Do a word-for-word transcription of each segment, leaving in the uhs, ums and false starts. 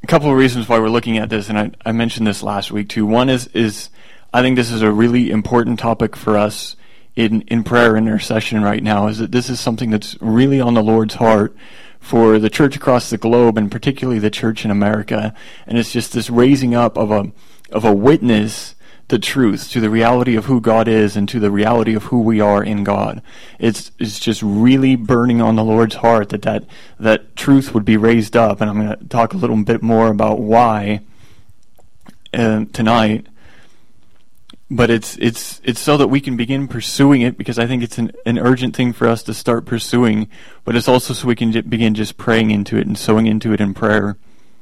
a couple of reasons why we're looking at this, and I, I mentioned this last week too. One is, is I think this is a really important topic for us in, in prayer and intercession right now, is that this is something that's really on the Lord's heart for the church across the globe, and particularly the church in America. And it's just this raising up of a of a witness to truth, to the reality of who God is and to the reality of who we are in God. It's it's just really burning on the Lord's heart that that, that truth would be raised up. And I'm going to talk a little bit more about why uh, tonight. But it's it's it's so that we can begin pursuing it, because I think it's an, an urgent thing for us to start pursuing. But it's also so we can j- begin just praying into it and sowing into it in prayer.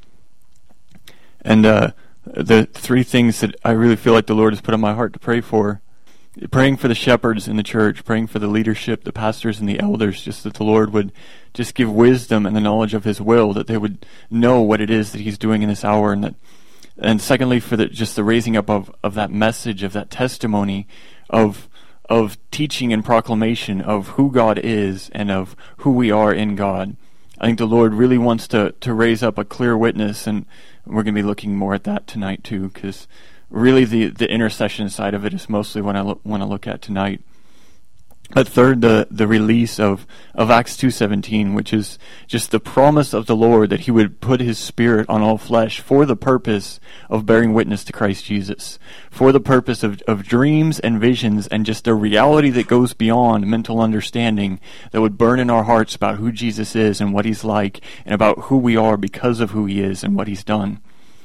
And uh, the three things that I really feel like the Lord has put on my heart to pray for: praying for the shepherds in the church, praying for the leadership, the pastors and the elders, just that the Lord would just give wisdom and the knowledge of His will, that they would know what it is that He's doing in this hour, and that. And secondly, for the, just the raising up of, of that message, of that testimony, of of teaching and proclamation of who God is and of who we are in God. I think the Lord really wants to, to raise up a clear witness, and we're going to be looking more at that tonight too, because really the, the intercession side of it is mostly what I lo- want to look at tonight. But third, the, the release of, of Acts two seventeen, which is just the promise of the Lord that He would put His Spirit on all flesh for the purpose of bearing witness to Christ Jesus, for the purpose of, of dreams and visions and just a reality that goes beyond mental understanding, that would burn in our hearts about who Jesus is and what He's like, and about who we are because of who He is and what He's done.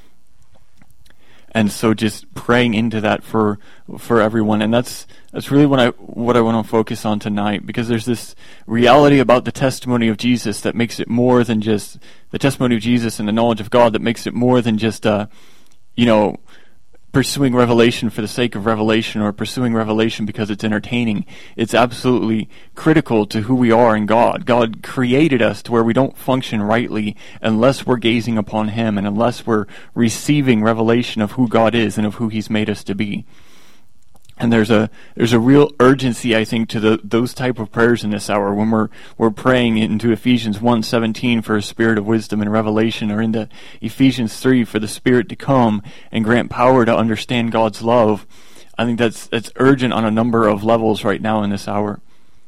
And so just praying into that for for everyone. And that's that's really what I what I want to focus on tonight, because there's this reality about the testimony of Jesus that makes it more than just the testimony of Jesus and the knowledge of God, that makes it more than just uh you know pursuing revelation for the sake of revelation, or pursuing revelation because it's entertaining. It's absolutely critical to who we are in God. God created us to where we don't function rightly unless we're gazing upon Him and unless we're receiving revelation of who God is and of who He's made us to be. And there's a there's a real urgency, I think, to the those type of prayers in this hour, when we're we're praying into Ephesians one seventeen for a spirit of wisdom and revelation, or into Ephesians three for the Spirit to come and grant power to understand God's love. I think that's that's urgent on a number of levels right now in this hour.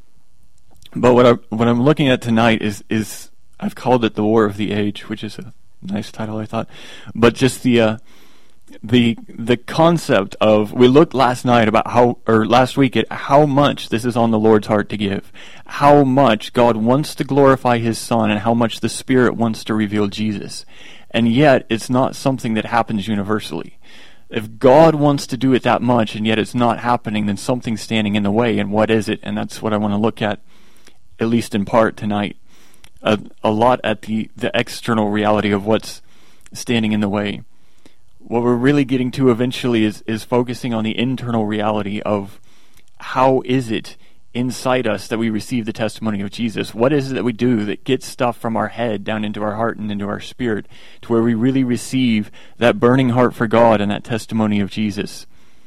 But what I what I'm looking at tonight is is I've called it the War of the Age, which is a nice title, I thought. But just the uh, the the concept of, we looked last night about how, or last week, at how much this is on the Lord's heart to give, how much God wants to glorify His Son, and how much the Spirit wants to reveal Jesus. And yet it's not something that happens universally. If God wants to do it that much and yet it's not happening, then something's standing in the way. And what is it? And that's what I want to look at, at least in part tonight, a, a lot at the the external reality of what's standing in the way. What we're really getting to eventually is, is focusing on the internal reality of how is it inside us that we receive the testimony of Jesus. What is it that we do that gets stuff from our head down into our heart and into our spirit, to where we really receive that burning heart for God and that testimony of Jesus.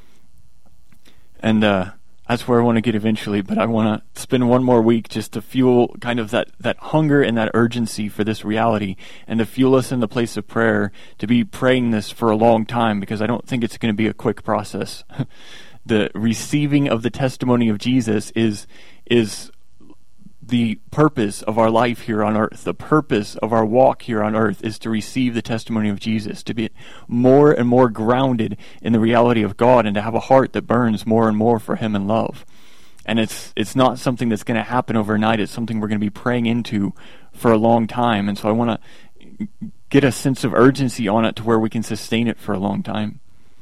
And uh, that's where I want to get eventually, but I want to spend one more week just to fuel kind of that, that hunger and that urgency for this reality, and to fuel us in the place of prayer, to be praying this for a long time, because I don't think it's going to be a quick process. The receiving of the testimony of Jesus is is the purpose of our life here on earth. The purpose of our walk here on earth is to receive the testimony of Jesus, to be more and more grounded in the reality of God, and to have a heart that burns more and more for Him in love. And it's it's not something that's going to happen overnight. It's something we're going to be praying into for a long time. And so I want to get a sense of urgency on it to where we can sustain it for a long time.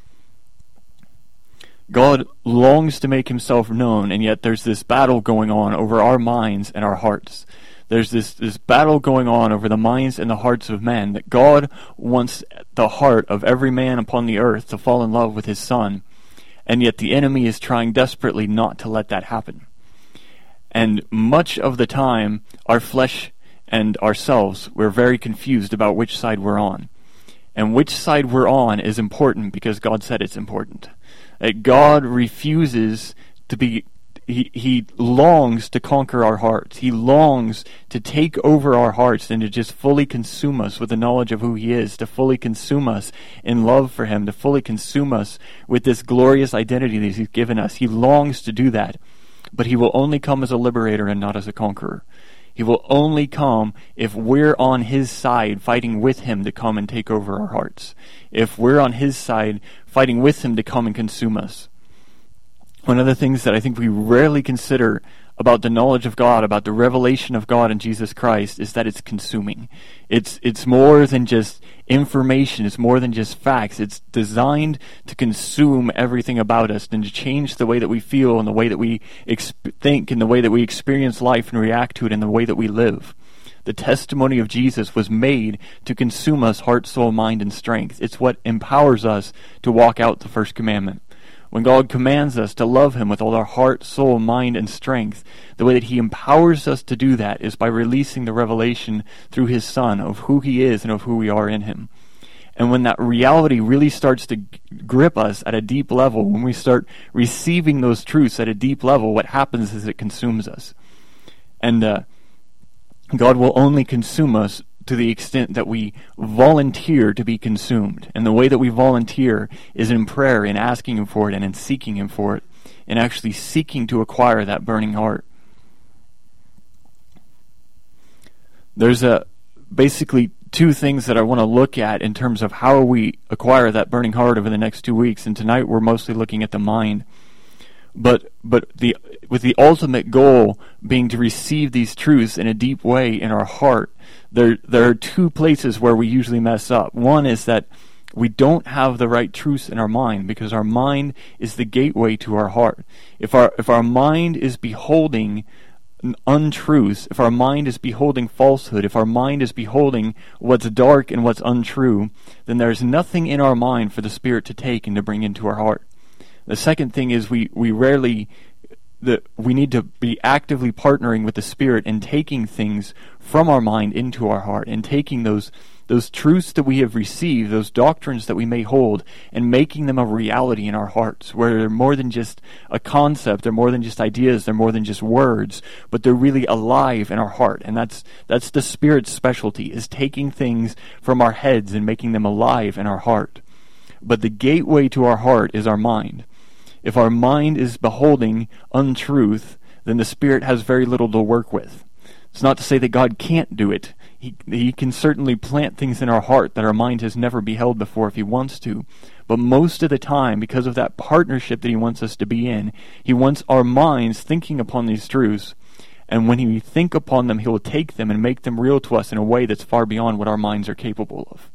God longs to make Himself known, and yet there's this battle going on over our minds and our hearts. There's this, this battle going on over the minds and the hearts of men, that God wants the heart of every man upon the earth to fall in love with His Son, and yet the enemy is trying desperately not to let that happen. And much of the time, our flesh and ourselves, we're very confused about which side we're on. And which side we're on is important because God said it's important. That God refuses to be he, he longs to conquer our hearts. He longs to take over our hearts and to just fully consume us with the knowledge of who he is, to fully consume us in love for him, to fully consume us with this glorious identity that he's given us. He longs to do that, but he will only come as a liberator and not as a conqueror. He will only come if we're on his side fighting with him to come and take over our hearts. If we're on his side fighting with him to come and consume us. One of the things that I think we rarely consider about the knowledge of God, about the revelation of God in Jesus Christ, is that it's consuming. It's it's more than just information. It's more than just facts. It's designed to consume everything about us and to change the way that we feel and the way that we exp- think and the way that we experience life and react to it and the way that we live. The testimony of Jesus was made to consume us heart, soul, mind, and strength. It's what empowers us to walk out the first commandment. When God commands us to love him with all our heart, soul, mind, and strength, the way that he empowers us to do that is by releasing the revelation through his Son of who he is and of who we are in him. And when that reality really starts to grip us at a deep level, when we start receiving those truths at a deep level, what happens is it consumes us. And uh, God will only consume us to the extent that we volunteer to be consumed. And the way that we volunteer is in prayer, in asking him for it, and in seeking him for it, and actually seeking to acquire that burning heart. There's a basically two things that I want to look at in terms of how we acquire that burning heart over the next two weeks. And tonight we're mostly looking at the mind. But but the with the ultimate goal being to receive these truths in a deep way in our heart, there there are two places where we usually mess up. One is that we don't have the right truths in our mind because our mind is the gateway to our heart. If our if our mind is beholding untruths, if our mind is beholding falsehood, if our mind is beholding what's dark and what's untrue, then there's nothing in our mind for the Spirit to take and to bring into our heart. The second thing is we, we rarely, the, we need to be actively partnering with the Spirit and taking things from our mind into our heart and taking those those truths that we have received, those doctrines that we may hold, and making them a reality in our hearts, where they're more than just a concept, they're more than just ideas, they're more than just words, but they're really alive in our heart. And that's that's the Spirit's specialty, is taking things from our heads and making them alive in our heart. But the gateway to our heart is our mind. If our mind is beholding untruth, then the Spirit has very little to work with. It's not to say that God can't do it. He, he can certainly plant things in our heart that our mind has never beheld before if he wants to. But most of the time, because of that partnership that he wants us to be in, he wants our minds thinking upon these truths. And when we think upon them, he will take them and make them real to us in a way that's far beyond what our minds are capable of.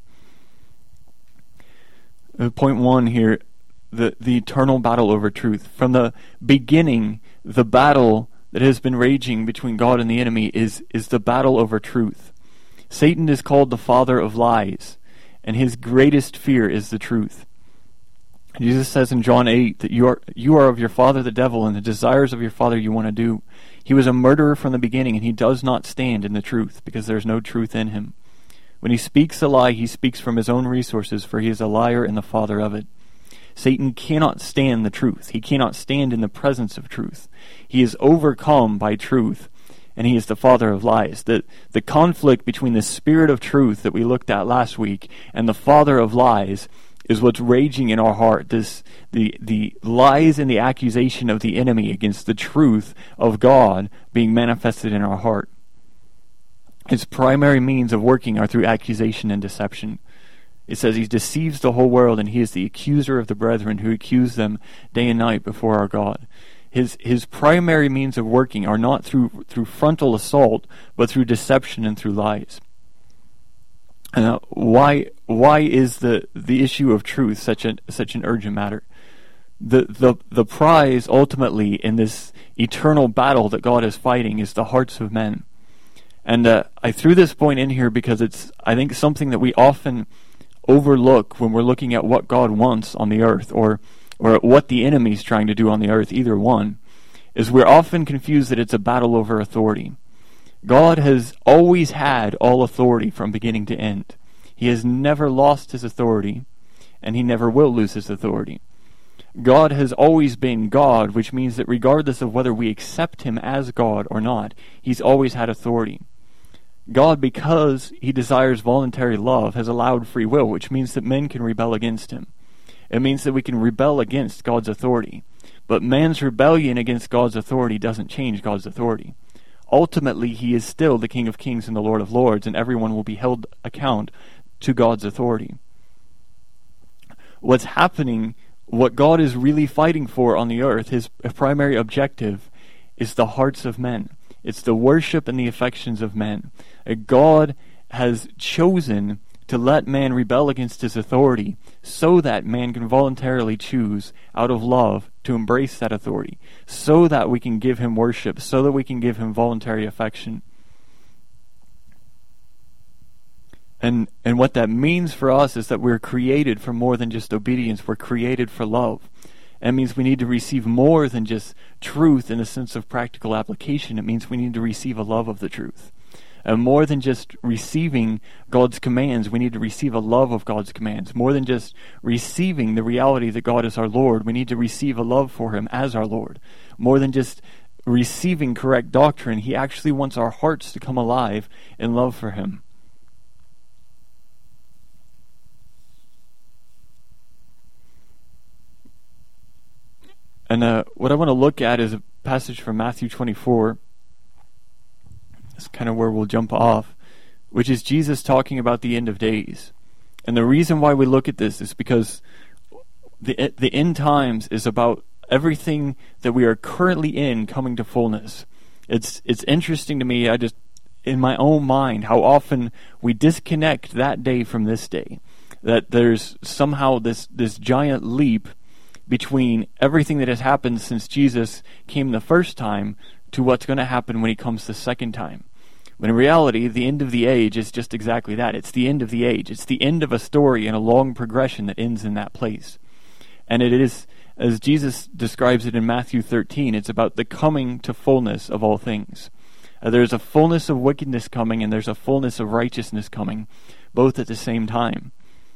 Uh, point one here, the, the eternal battle over truth. From the beginning, the battle that has been raging between God and the enemy is, is the battle over truth. Satan is called the father of lies, and his greatest fear is the truth. Jesus says in John eight that you are you are of your father the devil, and the desires of your father you want to do. He was a murderer from the beginning, and he does not stand in the truth, because there is no truth in him. When he speaks a lie, he speaks from his own resources, for he is a liar and the father of it. Satan cannot stand the truth. He cannot stand in the presence of truth. He is overcome by truth, and he is the father of lies. The, the conflict between the spirit of truth that we looked at last week and the father of lies is what's raging in our heart. This the the lies and the accusation of the enemy against the truth of God being manifested in our heart. His primary means of working are through accusation and deception. It says he deceives the whole world, and he is the accuser of the brethren who accuse them day and night before our God. His his primary means of working are not through through frontal assault, but through deception and through lies. And uh, why why is the, the issue of truth such an such an urgent matter? The the the prize ultimately in this eternal battle that God is fighting is the hearts of men. And uh, I threw this point in here because it's I think something that we often overlook when we're looking at what God wants on the earth, or or what the enemy's trying to do on the earth, either one, is we're often confused that it's a battle over authority. God has always had all authority from beginning to end. He has never lost his authority, and he never will lose his authority. God has always been God, which means that regardless of whether we accept him as God or not, he's always had authority. God, because he desires voluntary love, has allowed free will, which means that men can rebel against him. It means that we can rebel against God's authority. But man's rebellion against God's authority doesn't change God's authority. Ultimately, he is still the King of Kings and the Lord of Lords, and everyone will be held account to God's authority. What's happening, what God is really fighting for on the earth, his primary objective, is the hearts of men. It's the worship and the affections of men. God has chosen to let man rebel against his authority so that man can voluntarily choose out of love to embrace that authority, so that we can give him worship, so that we can give him voluntary affection. And and what that means for us is that we're created for more than just obedience. We're created for love. It means we need to receive more than just truth in the sense of practical application. It means we need to receive a love of the truth. And more than just receiving God's commands, we need to receive a love of God's commands. More than just receiving the reality that God is our Lord, we need to receive a love for him as our Lord. More than just receiving correct doctrine, he actually wants our hearts to come alive in love for him. And uh, what I want to look at is a passage from Matthew twenty-four. That's kind of where we'll jump off, which is Jesus talking about the end of days. And the reason why we look at this is because the the end times is about everything that we are currently in coming to fullness. It's it's interesting to me, I just, in my own mind, how often we disconnect that day from this day. That there's somehow this, this giant leap between everything that has happened since Jesus came the first time to what's going to happen when he comes the second time. When in reality, the end of the age is just exactly that. It's the end of the age. It's the end of a story and a long progression that ends in that place. And it is, as Jesus describes it in Matthew thirteen, it's about the coming to fullness of all things. Uh, there's a fullness of wickedness coming and there's a fullness of righteousness coming, both at the same time.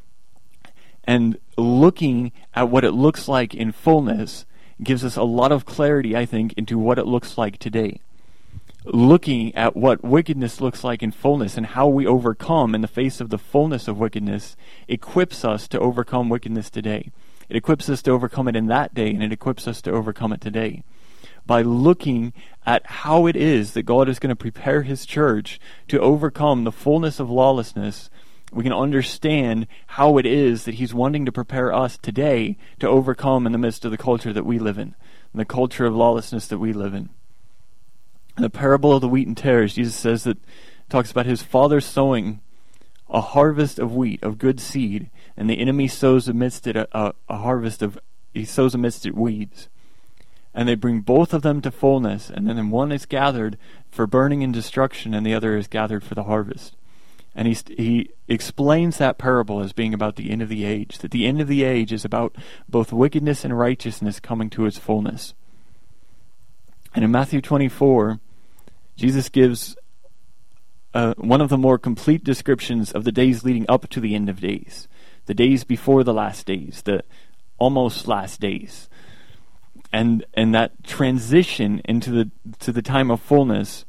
And looking at what it looks like in fullness gives us a lot of clarity, I think, into what it looks like today. Looking at what wickedness looks like in fullness and how we overcome in the face of the fullness of wickedness equips us to overcome wickedness today. It equips us to overcome it in that day, and it equips us to overcome it today. By looking at how it is that God is going to prepare his church to overcome the fullness of lawlessness, we can understand how it is that he's wanting to prepare us today to overcome in the midst of the culture that we live in, and the culture of lawlessness that we live in. In the parable of the wheat and tares, Jesus says that, talks about his father sowing a harvest of wheat, of good seed, and the enemy sows amidst it a, a, a harvest of, he sows amidst it weeds. And they bring both of them to fullness, and then one is gathered for burning and destruction, and the other is gathered for the harvest. And he he explains that parable as being about the end of the age, that the end of the age is about both wickedness and righteousness coming to its fullness. And in Matthew twenty-four, Jesus gives uh, one of the more complete descriptions of the days leading up to the end of days, the days before the last days, the almost last days. And and that transition into the to the time of fullness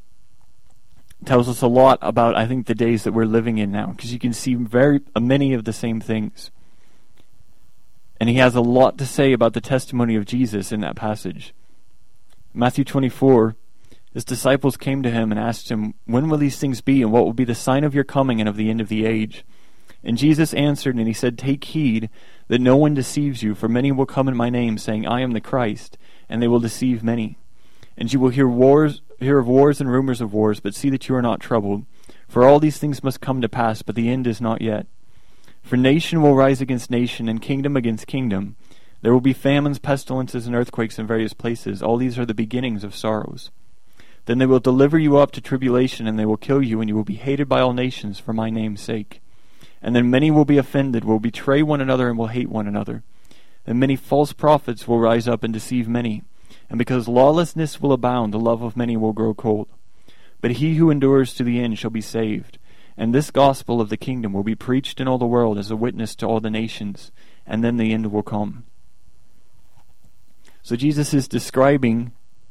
tells us a lot about, I think, the days that we're living in now, because you can see very uh, many of the same things. And he has a lot to say about the testimony of Jesus in that passage. Matthew twenty-four, his disciples came to him and asked him, "When will these things be, and what will be the sign of your coming and of the end of the age?" And Jesus answered, and he said, "Take heed that no one deceives you, for many will come in my name, saying, 'I am the Christ,' and they will deceive many. And you will hear wars, hear of wars and rumors of wars, but see that you are not troubled. For all these things must come to pass, but the end is not yet. For nation will rise against nation, and kingdom against kingdom. There will be famines, pestilences, and earthquakes in various places. All these are the beginnings of sorrows. Then they will deliver you up to tribulation, and they will kill you, and you will be hated by all nations for my name's sake. And then many will be offended, will betray one another, and will hate one another. And many false prophets will rise up and deceive many. And because lawlessness will abound, the love of many will grow cold. But he who endures to the end shall be saved. And this gospel of the kingdom will be preached in all the world as a witness to all the nations, and then the end will come." So Jesus is describing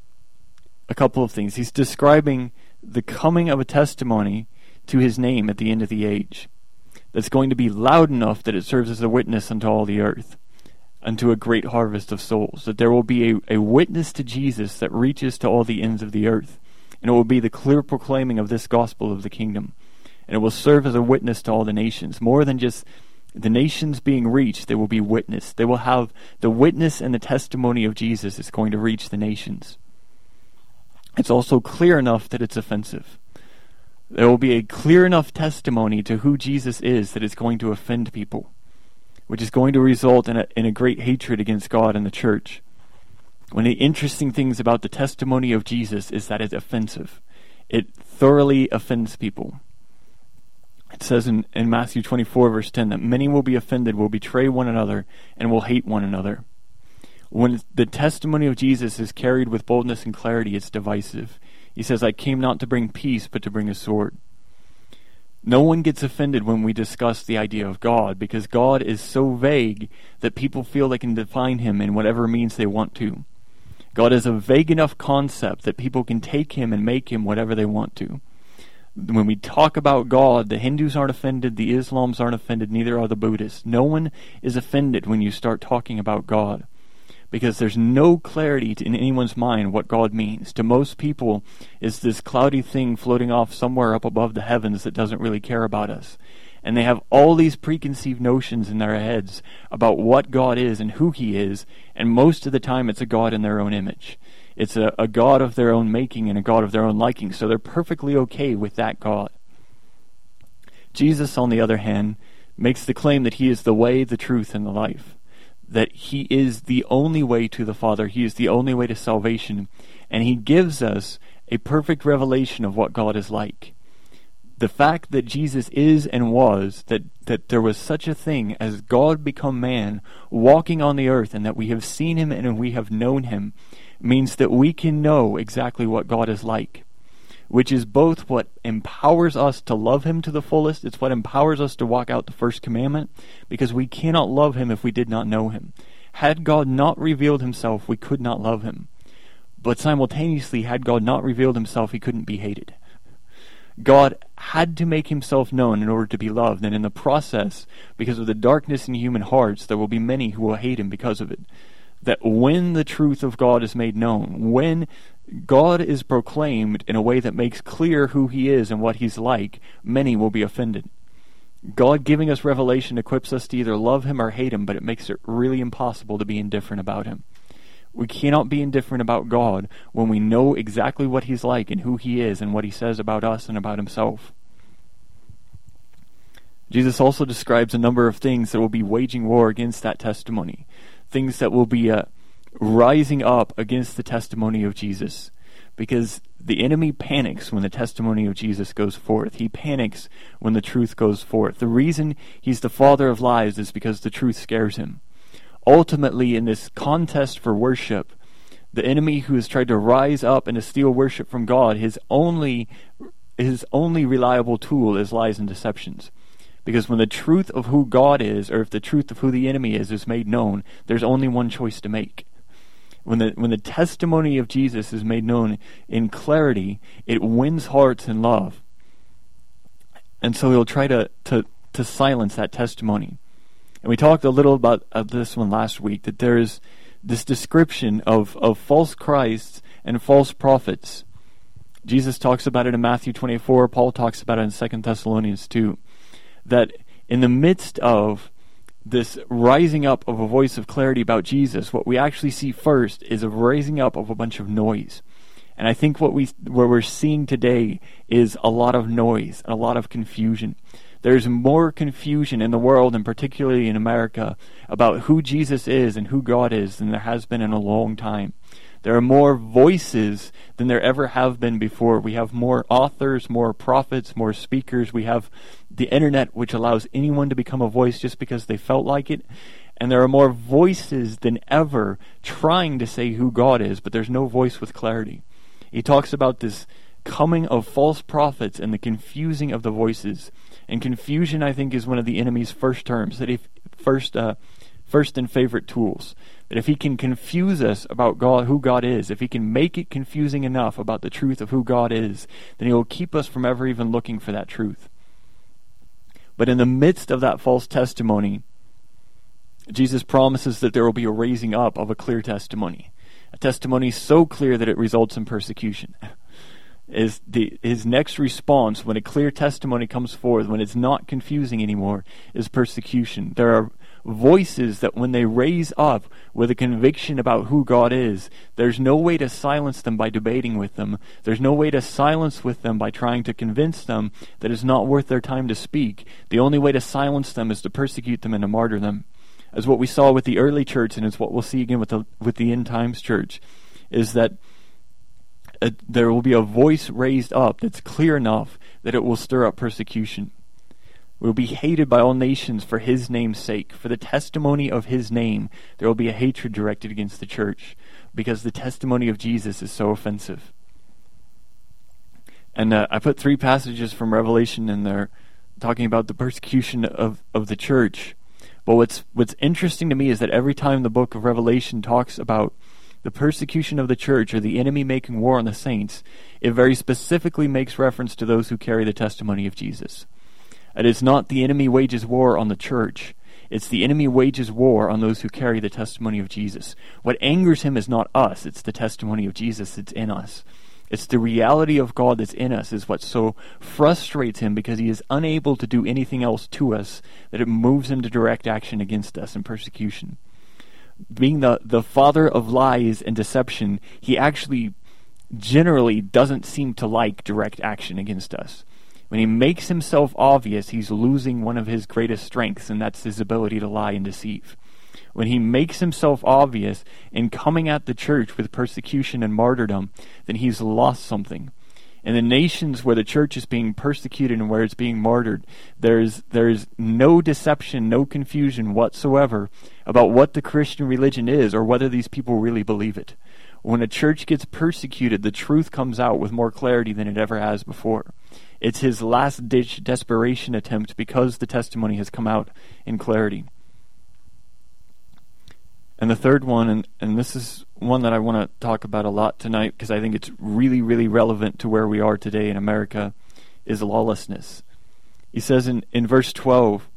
a couple of things. He's describing the coming of a testimony to his name at the end of the age that's going to be loud enough that it serves as a witness unto all the earth, unto a great harvest of souls. That there will be a, a witness to Jesus that reaches to all the ends of the earth. And it will be the clear proclaiming of this gospel of the kingdom. And it will serve as a witness to all the nations. More than just the nations being reached, they will be witnessed. They will have the witness and the testimony of Jesus is going to reach the nations. It's also clear enough that it's offensive. There will be a clear enough testimony to who Jesus is that it's going to offend people, which is going to result in a, in a great hatred against God and the church. One of the interesting things about the testimony of Jesus is that it's offensive. It thoroughly offends people. It says in, in Matthew twenty-four, verse ten, that many will be offended, will betray one another, and will hate one another. When the testimony of Jesus is carried with boldness and clarity, it's divisive. He says, I came not to bring peace, but to bring a sword. No one gets offended when we discuss the idea of God, because God is so vague that people feel they can define him in whatever means they want to. God is a vague enough concept that people can take him and make him whatever they want to. When we talk about God, the Hindus aren't offended, the Islams aren't offended, neither are the Buddhists. No one is offended when you start talking about God, because there's no clarity in anyone's mind what God means. To most people, it's this cloudy thing floating off somewhere up above the heavens that doesn't really care about us. And they have all these preconceived notions in their heads about what God is and who he is, and most of the time it's a God in their own image. It's a, a God of their own making and a God of their own liking, so they're perfectly okay with that God. Jesus, on the other hand, makes the claim that he is the way, the truth, and the life. That he is the only way to the Father. He is the only way to salvation. And he gives us a perfect revelation of what God is like. The fact that Jesus is and was, that, that there was such a thing as God become man, walking on the earth, and that we have seen him and we have known him, means that we can know exactly what God is like. Which is both what empowers us to love him to the fullest. It's what empowers us to walk out the first commandment, because we cannot love him if we did not know him. Had God not revealed himself, we could not love him. But simultaneously, had God not revealed himself, he couldn't be hated. God had to make himself known in order to be loved, and in the process, because of the darkness in human hearts, there will be many who will hate him because of it. That when the truth of God is made known, when God is proclaimed in a way that makes clear who he is and what he's like, many will be offended. God giving us revelation equips us to either love him or hate him, but it makes it really impossible to be indifferent about him. We cannot be indifferent about God when we know exactly what he's like and who he is and what he says about us and about himself. Jesus also describes a number of things that will be waging war against that testimony. Things that will be uh, rising up against the testimony of Jesus. Because the enemy panics when the testimony of Jesus goes forth. He panics when the truth goes forth. The reason he's the father of lies is because the truth scares him. Ultimately, in this contest for worship, the enemy who has tried to rise up and to steal worship from God, his only, his only reliable tool is lies and deceptions. Because when the truth of who God is, or if the truth of who the enemy is, is made known, there's only one choice to make. When the when the testimony of Jesus is made known in clarity, it wins hearts in love. And so he'll try to, to, to silence that testimony. And we talked a little about uh, this one last week, that there is this description of, of false Christs and false prophets. Jesus talks about it in Matthew twenty-four. Paul talks about it in Second Thessalonians two. That in the midst of this rising up of a voice of clarity about Jesus, what we actually see first is a rising up of a bunch of noise. And I think what, we, what we're seeing today is a lot of noise and a lot of confusion. There's more confusion in the world, and particularly in America, about who Jesus is and who God is than there has been in a long time. There are more voices than there ever have been before. We have more authors, more prophets, more speakers. We have the internet, which allows anyone to become a voice just because they felt like it. And there are more voices than ever trying to say who God is, but there's no voice with clarity. He talks about this coming of false prophets and the confusing of the voices. And confusion, I think, is one of the enemy's first terms, that if first uh, first and favorite tools. That if he can confuse us about God, who God is, if he can make it confusing enough about the truth of who God is, then he will keep us from ever even looking for that truth. But in the midst of that false testimony, Jesus promises that there will be a raising up of a clear testimony. A testimony so clear that it results in persecution. Is the his next response when a clear testimony comes forth, when it's not confusing anymore, is persecution. There are voices that when they raise up with a conviction about who God is, there's no way to silence them by debating with them. There's no way to silence with them by trying to convince them that it's not worth their time to speak. The only way to silence them is to persecute them and to martyr them. As what we saw with the early church, and it's what we'll see again with the with the end times church, is that uh, there will be a voice raised up that's clear enough that it will stir up persecution. We will be hated by all nations for his name's sake. For the testimony of his name, there will be a hatred directed against the church, because the testimony of Jesus is so offensive. And uh, I put three passages from Revelation in there talking about the persecution of, of the church. But what's what's interesting to me is that every time the book of Revelation talks about the persecution of the church or the enemy making war on the saints, it very specifically makes reference to those who carry the testimony of Jesus. It is not the enemy wages war on the church. It's the enemy wages war on those who carry the testimony of Jesus. What angers him is not us. It's the testimony of Jesus that's in us. It's the reality of God that's in us is what so frustrates him, because he is unable to do anything else to us, that it moves him to direct action against us in persecution. Being the, the father of lies and deception, he actually generally doesn't seem to like direct action against us. When he makes himself obvious, he's losing one of his greatest strengths, and that's his ability to lie and deceive. When he makes himself obvious in coming at the church with persecution and martyrdom, then he's lost something. In the nations where the church is being persecuted and where it's being martyred, there's there's no deception, no confusion whatsoever about what the Christian religion is or whether these people really believe it. When a church gets persecuted, the truth comes out with more clarity than it ever has before. It's his last-ditch desperation attempt because the testimony has come out in clarity. And the third one, and, and this is one that I want to talk about a lot tonight because I think it's really, really relevant to where we are today in America, is lawlessness. He says in, in verse twelve,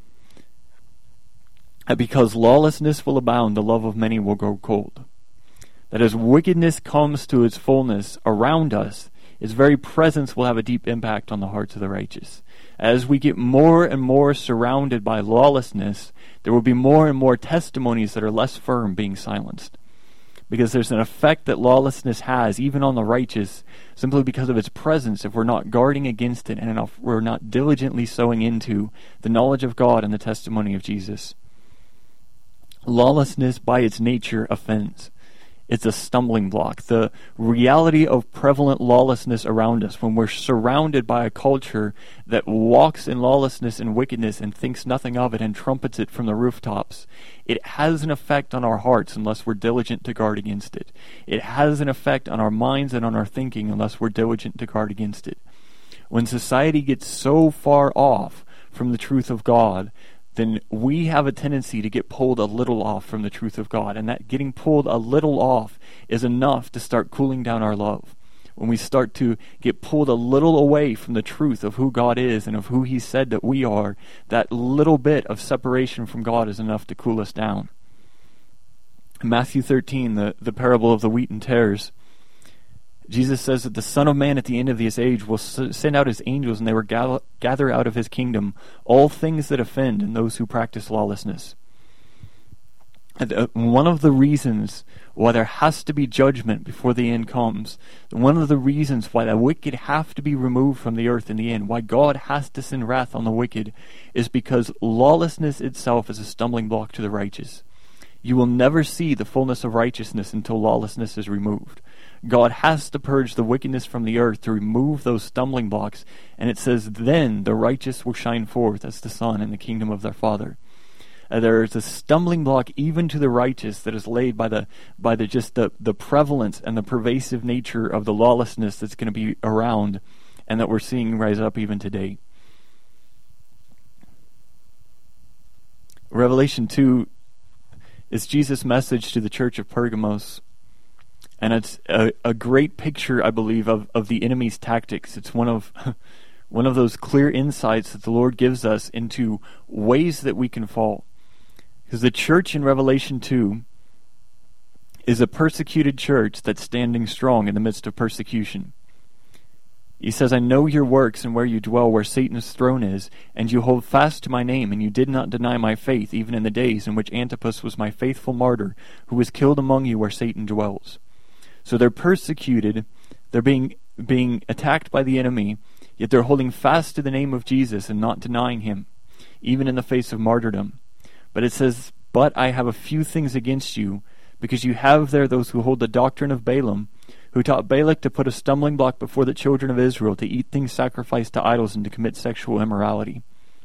that because lawlessness will abound, the love of many will grow cold. That as wickedness comes to its fullness around us, its very presence will have a deep impact on the hearts of the righteous. As we get more and more surrounded by lawlessness, there will be more and more testimonies that are less firm being silenced. Because there's an effect that lawlessness has, even on the righteous, simply because of its presence, if we're not guarding against it and if we're not diligently sowing into the knowledge of God and the testimony of Jesus. Lawlessness, by its nature, offends. It's a stumbling block. The reality of prevalent lawlessness around us, when we're surrounded by a culture that walks in lawlessness and wickedness and thinks nothing of it and trumpets it from the rooftops, it has an effect on our hearts unless we're diligent to guard against it. It has an effect on our minds and on our thinking unless we're diligent to guard against it. When society gets so far off from the truth of God, then we have a tendency to get pulled a little off from the truth of God. And that getting pulled a little off is enough to start cooling down our love. When we start to get pulled a little away from the truth of who God is and of who He said that we are, that little bit of separation from God is enough to cool us down. In Matthew thirteen, the, the parable of the wheat and tares, Jesus says that the Son of Man at the end of this age will send out His angels, and they will gather, gather out of His kingdom all things that offend and those who practice lawlessness. And, uh, one of the reasons why there has to be judgment before the end comes, one of the reasons why the wicked have to be removed from the earth in the end, why God has to send wrath on the wicked, is because lawlessness itself is a stumbling block to the righteous. You will never see the fullness of righteousness until lawlessness is removed. God has to purge the wickedness from the earth to remove those stumbling blocks. And it says, then the righteous will shine forth as the sun in the kingdom of their Father. Uh, there is a stumbling block even to the righteous that is laid by the by the just the, the prevalence and the pervasive nature of the lawlessness that's going to be around and that we're seeing rise up even today. Revelation two It's Jesus' message to the church of Pergamos. And it's a, a great picture, I believe, of, of the enemy's tactics. It's one of one of those clear insights that the Lord gives us into ways that we can fall. Because the church in Revelation two is a persecuted church that's standing strong in the midst of persecution. He says, I know your works and where you dwell, where Satan's throne is, and you hold fast to my name, and you did not deny my faith, even in the days in which Antipas was my faithful martyr, who was killed among you where Satan dwells. So they're persecuted, they're being being attacked by the enemy, yet they're holding fast to the name of Jesus and not denying him, even in the face of martyrdom. But it says, but I have a few things against you, because you have there those who hold the doctrine of Balaam, who taught Balak to put a stumbling block before the children of Israel, to eat things sacrificed to idols and to commit sexual immorality.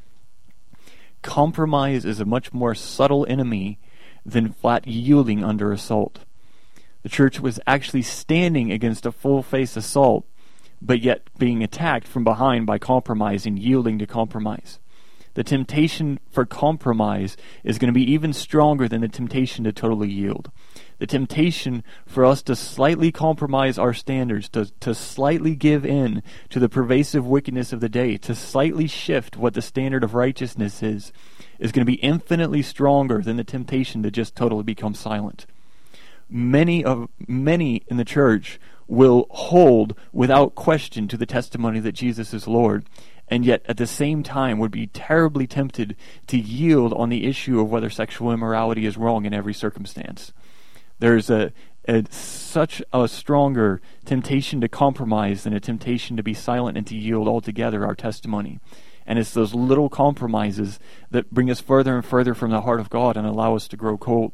Compromise is a much more subtle enemy than flat yielding under assault. The church was actually standing against a full-face assault, but yet being attacked from behind by compromise and yielding to compromise. The temptation for compromise is going to be even stronger than the temptation to totally yield. The temptation for us to slightly compromise our standards, to, to slightly give in to the pervasive wickedness of the day, to slightly shift what the standard of righteousness is, is going to be infinitely stronger than the temptation to just totally become silent. Many of many in the church will hold without question to the testimony that Jesus is Lord, and yet at the same time would be terribly tempted to yield on the issue of whether sexual immorality is wrong in every circumstance. There's a, a such a stronger temptation to compromise than a temptation to be silent and to yield altogether our testimony. And it's those little compromises that bring us further and further from the heart of God and allow us to grow cold.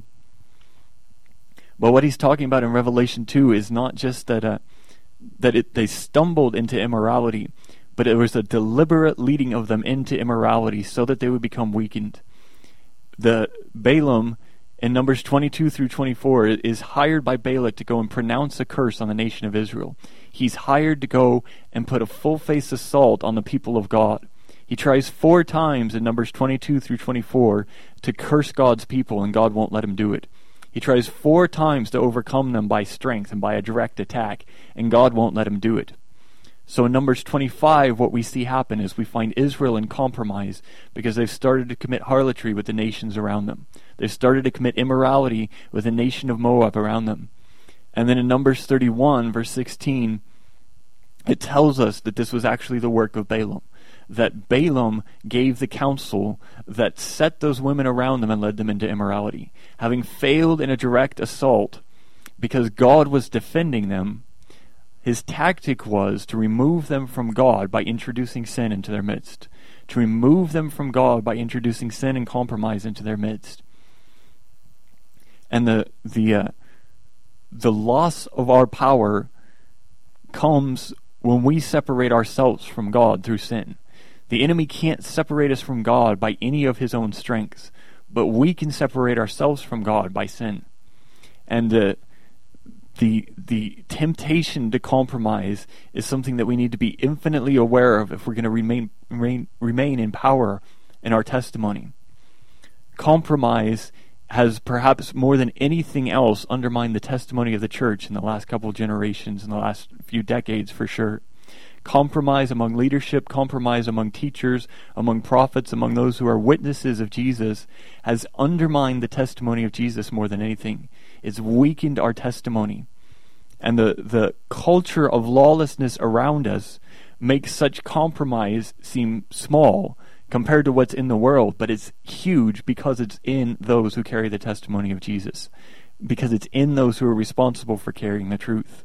But what he's talking about in Revelation two is not just that uh, that it, they stumbled into immorality, but it was a deliberate leading of them into immorality so that they would become weakened. The Balaam in Numbers twenty-two through twenty-four is hired by Balak to go and pronounce a curse on the nation of Israel. He's hired to go and put a full-face assault on the people of God. He tries four times in Numbers twenty-two through twenty-four to curse God's people, and God won't let him do it. He tries four times to overcome them by strength and by a direct attack, and God won't let him do it. So in Numbers twenty-five, what we see happen is we find Israel in compromise because they've started to commit harlotry with the nations around them. They've started to commit immorality with the nation of Moab around them. And then in Numbers thirty-one, verse sixteen, it tells us that this was actually the work of Balaam. That Balaam gave the counsel that set those women around them and led them into immorality. Having failed in a direct assault because God was defending them, his tactic was to remove them from God by introducing sin into their midst. To remove them from God by introducing sin and compromise into their midst. And the the uh, the loss of our power comes when we separate ourselves from God through sin. The enemy can't separate us from God by any of his own strengths, but we can separate ourselves from God by sin. And the the the temptation to compromise is something that we need to be infinitely aware of if we're going to remain remain, remain in power in our testimony. Compromise has perhaps more than anything else undermined the testimony of the church in the last couple of generations, in the last few decades for sure. Compromise among leadership, compromise among teachers, among prophets, among those who are witnesses of Jesus has undermined the testimony of Jesus more than anything. It's weakened our testimony. And the, the culture of lawlessness around us makes such compromise seem small compared to what's in the world, but it's huge because it's in those who carry the testimony of Jesus, because it's in those who are responsible for carrying the truth.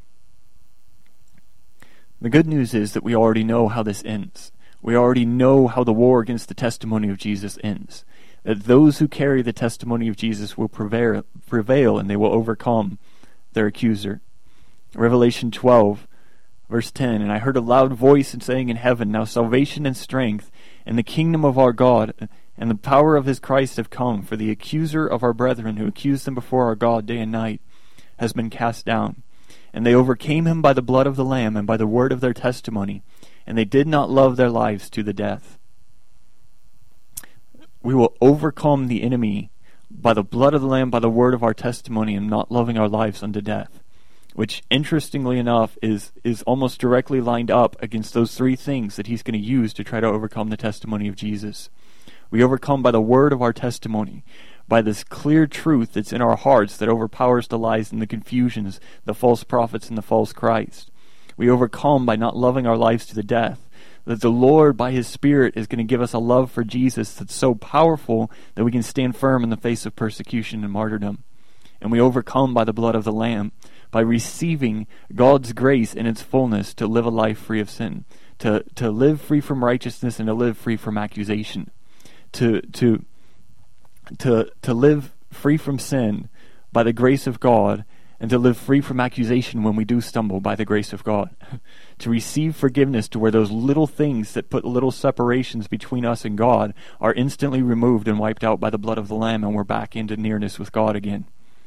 The good news is that we already know how this ends. We already know how the war against the testimony of Jesus ends. That those who carry the testimony of Jesus will prevail, prevail and they will overcome their accuser. Revelation twelve, verse ten, and I heard a loud voice saying in heaven, now salvation and strength and the kingdom of our God and the power of his Christ have come, for the accuser of our brethren who accused them before our God day and night has been cast down. And they overcame him by the blood of the Lamb and by the word of their testimony, and they did not love their lives to the death. We will overcome the enemy by the blood of the Lamb, by the word of our testimony, and not loving our lives unto death. Which, interestingly enough, is, is almost directly lined up against those three things that he's going to use to try to overcome the testimony of Jesus. We overcome by the word of our testimony, by this clear truth that's in our hearts that overpowers the lies and the confusions, the false prophets and the false Christ. We overcome by not loving our lives to the death, that the Lord, by his Spirit, is going to give us a love for Jesus that's so powerful that we can stand firm in the face of persecution and martyrdom. And we overcome by the blood of the Lamb, by receiving God's grace in its fullness to live a life free of sin, to, to live free from righteousness and to live free from accusation, to, to, to, to live free from sin by the grace of God, and to live free from accusation when we do stumble by the grace of God. To receive forgiveness to where those little things that put little separations between us and God are instantly removed and wiped out by the blood of the Lamb, and we're back into nearness with God again.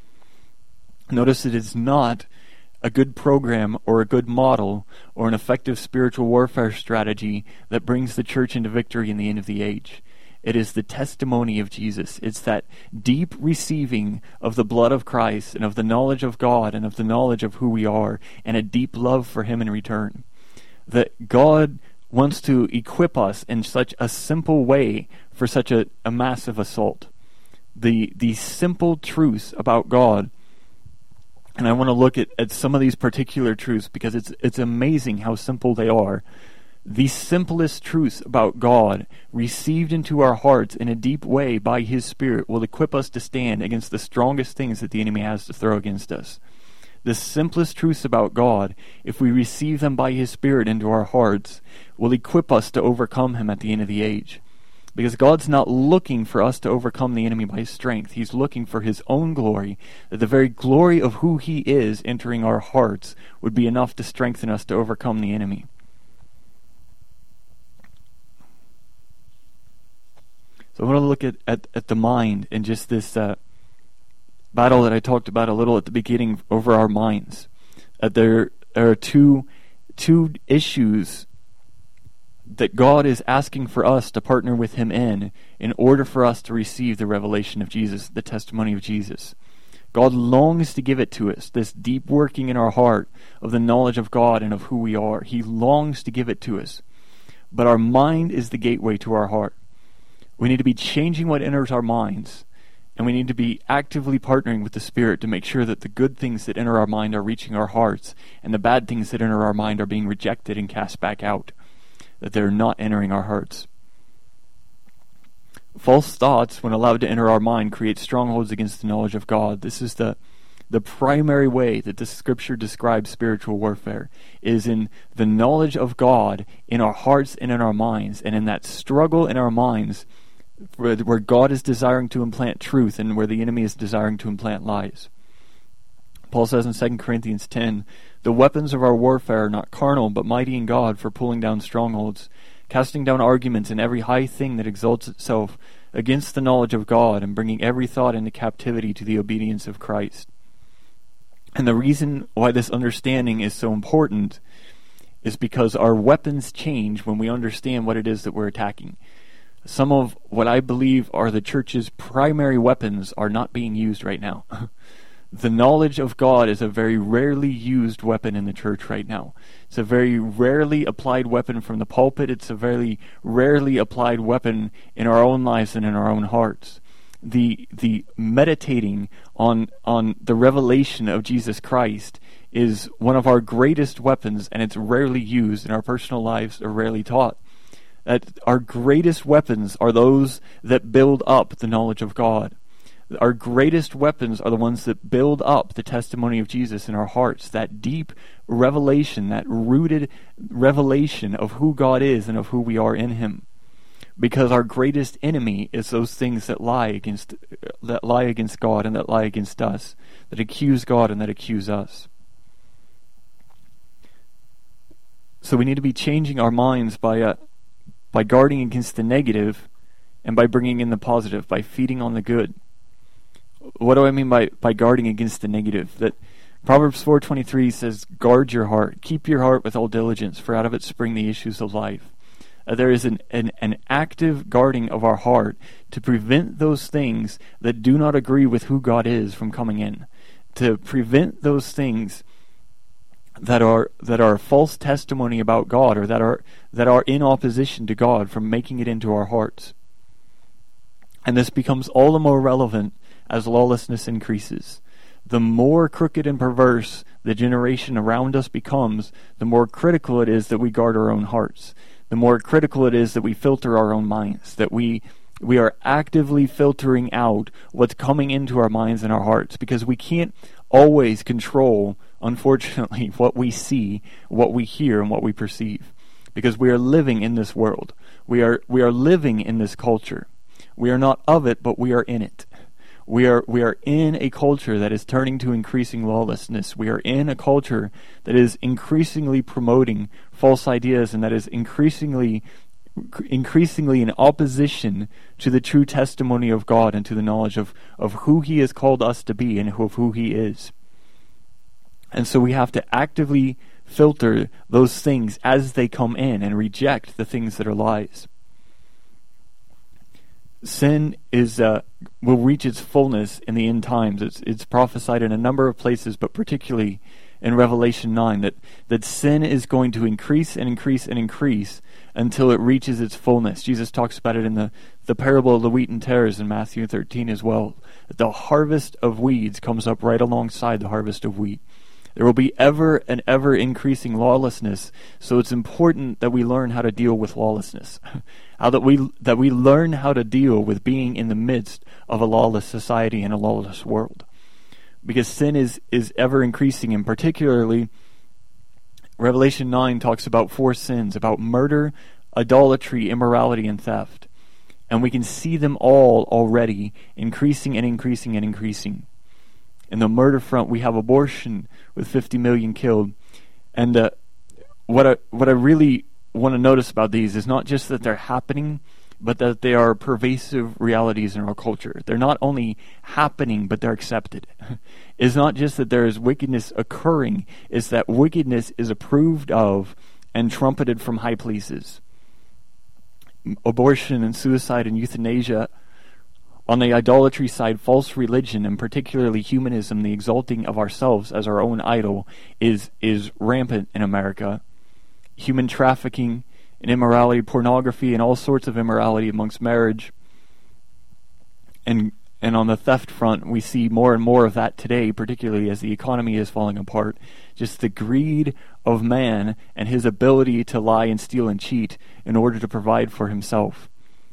Notice it is not a good program or a good model or an effective spiritual warfare strategy that brings the church into victory in the end of the age. It is the testimony of Jesus. It's that deep receiving of the blood of Christ and of the knowledge of God and of the knowledge of who we are, and a deep love for him in return. That God wants to equip us in such a simple way for such a, a massive assault. The, the simple truths about God. And I want to look at, at some of these particular truths because it's it's amazing how simple they are. The simplest truths about God, received into our hearts in a deep way by his Spirit, will equip us to stand against the strongest things that the enemy has to throw against us. The simplest truths about God, if we receive them by his Spirit into our hearts, will equip us to overcome him at the end of the age. Because God's not looking for us to overcome the enemy by strength. He's looking for his own glory, that the very glory of who he is entering our hearts would be enough to strengthen us to overcome the enemy. So I want to look at, at, at the mind and just this uh, battle that I talked about a little at the beginning over our minds. Uh, there, there are two, two issues that God is asking for us to partner with him in, in order for us to receive the revelation of Jesus, the testimony of Jesus. God longs to give it to us, this deep working in our heart of the knowledge of God and of who we are. He longs to give it to us. But our mind is the gateway to our heart. We need to be changing what enters our minds, and we need to be actively partnering with the Spirit to make sure that the good things that enter our mind are reaching our hearts, and the bad things that enter our mind are being rejected and cast back out, that they're not entering our hearts. False thoughts, when allowed to enter our mind, create strongholds against the knowledge of God. This is the the primary way that the Scripture describes spiritual warfare, is in the knowledge of God in our hearts and in our minds, and in that struggle in our minds where, where God is desiring to implant truth and where the enemy is desiring to implant lies. Paul says in Second Corinthians ten, "The weapons of our warfare are not carnal, but mighty in God for pulling down strongholds, casting down arguments and every high thing that exalts itself against the knowledge of God, and bringing every thought into captivity to the obedience of Christ." And the reason why this understanding is so important is because our weapons change when we understand what it is that we're attacking. Some of what I believe are the church's primary weapons are not being used right now. The knowledge of God is a very rarely used weapon in the church right now. It's a very rarely applied weapon from the pulpit. It's a very rarely applied weapon in our own lives and in our own hearts. The the meditating on on the revelation of Jesus Christ is one of our greatest weapons, and it's rarely used in our personal lives or rarely taught. That our greatest weapons are those that build up the knowledge of God. Our greatest weapons are the ones that build up the testimony of Jesus in our hearts, that deep revelation, that rooted revelation of who God is and of who we are in him. Because our greatest enemy is those things that lie against that lie against God and that lie against us, that accuse God and that accuse us. So we need to be changing our minds by uh, by guarding against the negative and by bringing in the positive, by feeding on the good. What do I mean by, by guarding against the negative? That Proverbs four twenty-three says, "Guard your heart, keep your heart with all diligence, for out of it spring the issues of life." Uh, there is an, an, an active guarding of our heart to prevent those things that do not agree with who God is from coming in, to prevent those things that are that are false testimony about God, or that are that are in opposition to God, from making it into our hearts. And this becomes all the more relevant as lawlessness increases. The more crooked and perverse the generation around us becomes, the more critical it is that we guard our own hearts. The more critical it is that we filter our own minds, that we we are actively filtering out what's coming into our minds and our hearts, because we can't always control, unfortunately, what we see, what we hear, and what we perceive, because we are living in this world. We are we are living in this culture. We are not of it, but we are in it. We are we are in a culture that is turning to increasing lawlessness. We are in a culture that is increasingly promoting false ideas, and that is increasingly increasingly in opposition to the true testimony of God and to the knowledge of, of who He has called us to be and of who He is. And so we have to actively filter those things as they come in and reject the things that are lies. Sin is uh, will reach its fullness in the end times. It's it's prophesied in a number of places, but particularly in Revelation nine, that, that sin is going to increase and increase and increase until it reaches its fullness. Jesus talks about it in the, the parable of the wheat and tares in Matthew thirteen as well. That the harvest of weeds comes up right alongside the harvest of wheat. There will be ever and ever increasing lawlessness, so it's important that we learn how to deal with lawlessness. How that we that we learn how to deal with being in the midst of a lawless society and a lawless world. Because sin is, is ever increasing, and particularly Revelation nine talks about four sins, about murder, idolatry, immorality, and theft. And we can see them all already increasing and increasing and increasing. In the murder front, we have abortion with fifty million killed. And uh, what I, what I really want to notice about these is not just that they're happening, but that they are pervasive realities in our culture. They're not only happening, but they're accepted. It's not just that there is wickedness occurring, it's that wickedness is approved of and trumpeted from high places. Abortion and suicide and euthanasia. On the idolatry side, false religion, and particularly humanism, the exalting of ourselves as our own idol, is is rampant in America. Human trafficking and immorality, pornography, and all sorts of immorality amongst marriage. And and on the theft front, we see more and more of that today, particularly as the economy is falling apart. Just the greed of man and his ability to lie and steal and cheat in order to provide for himself.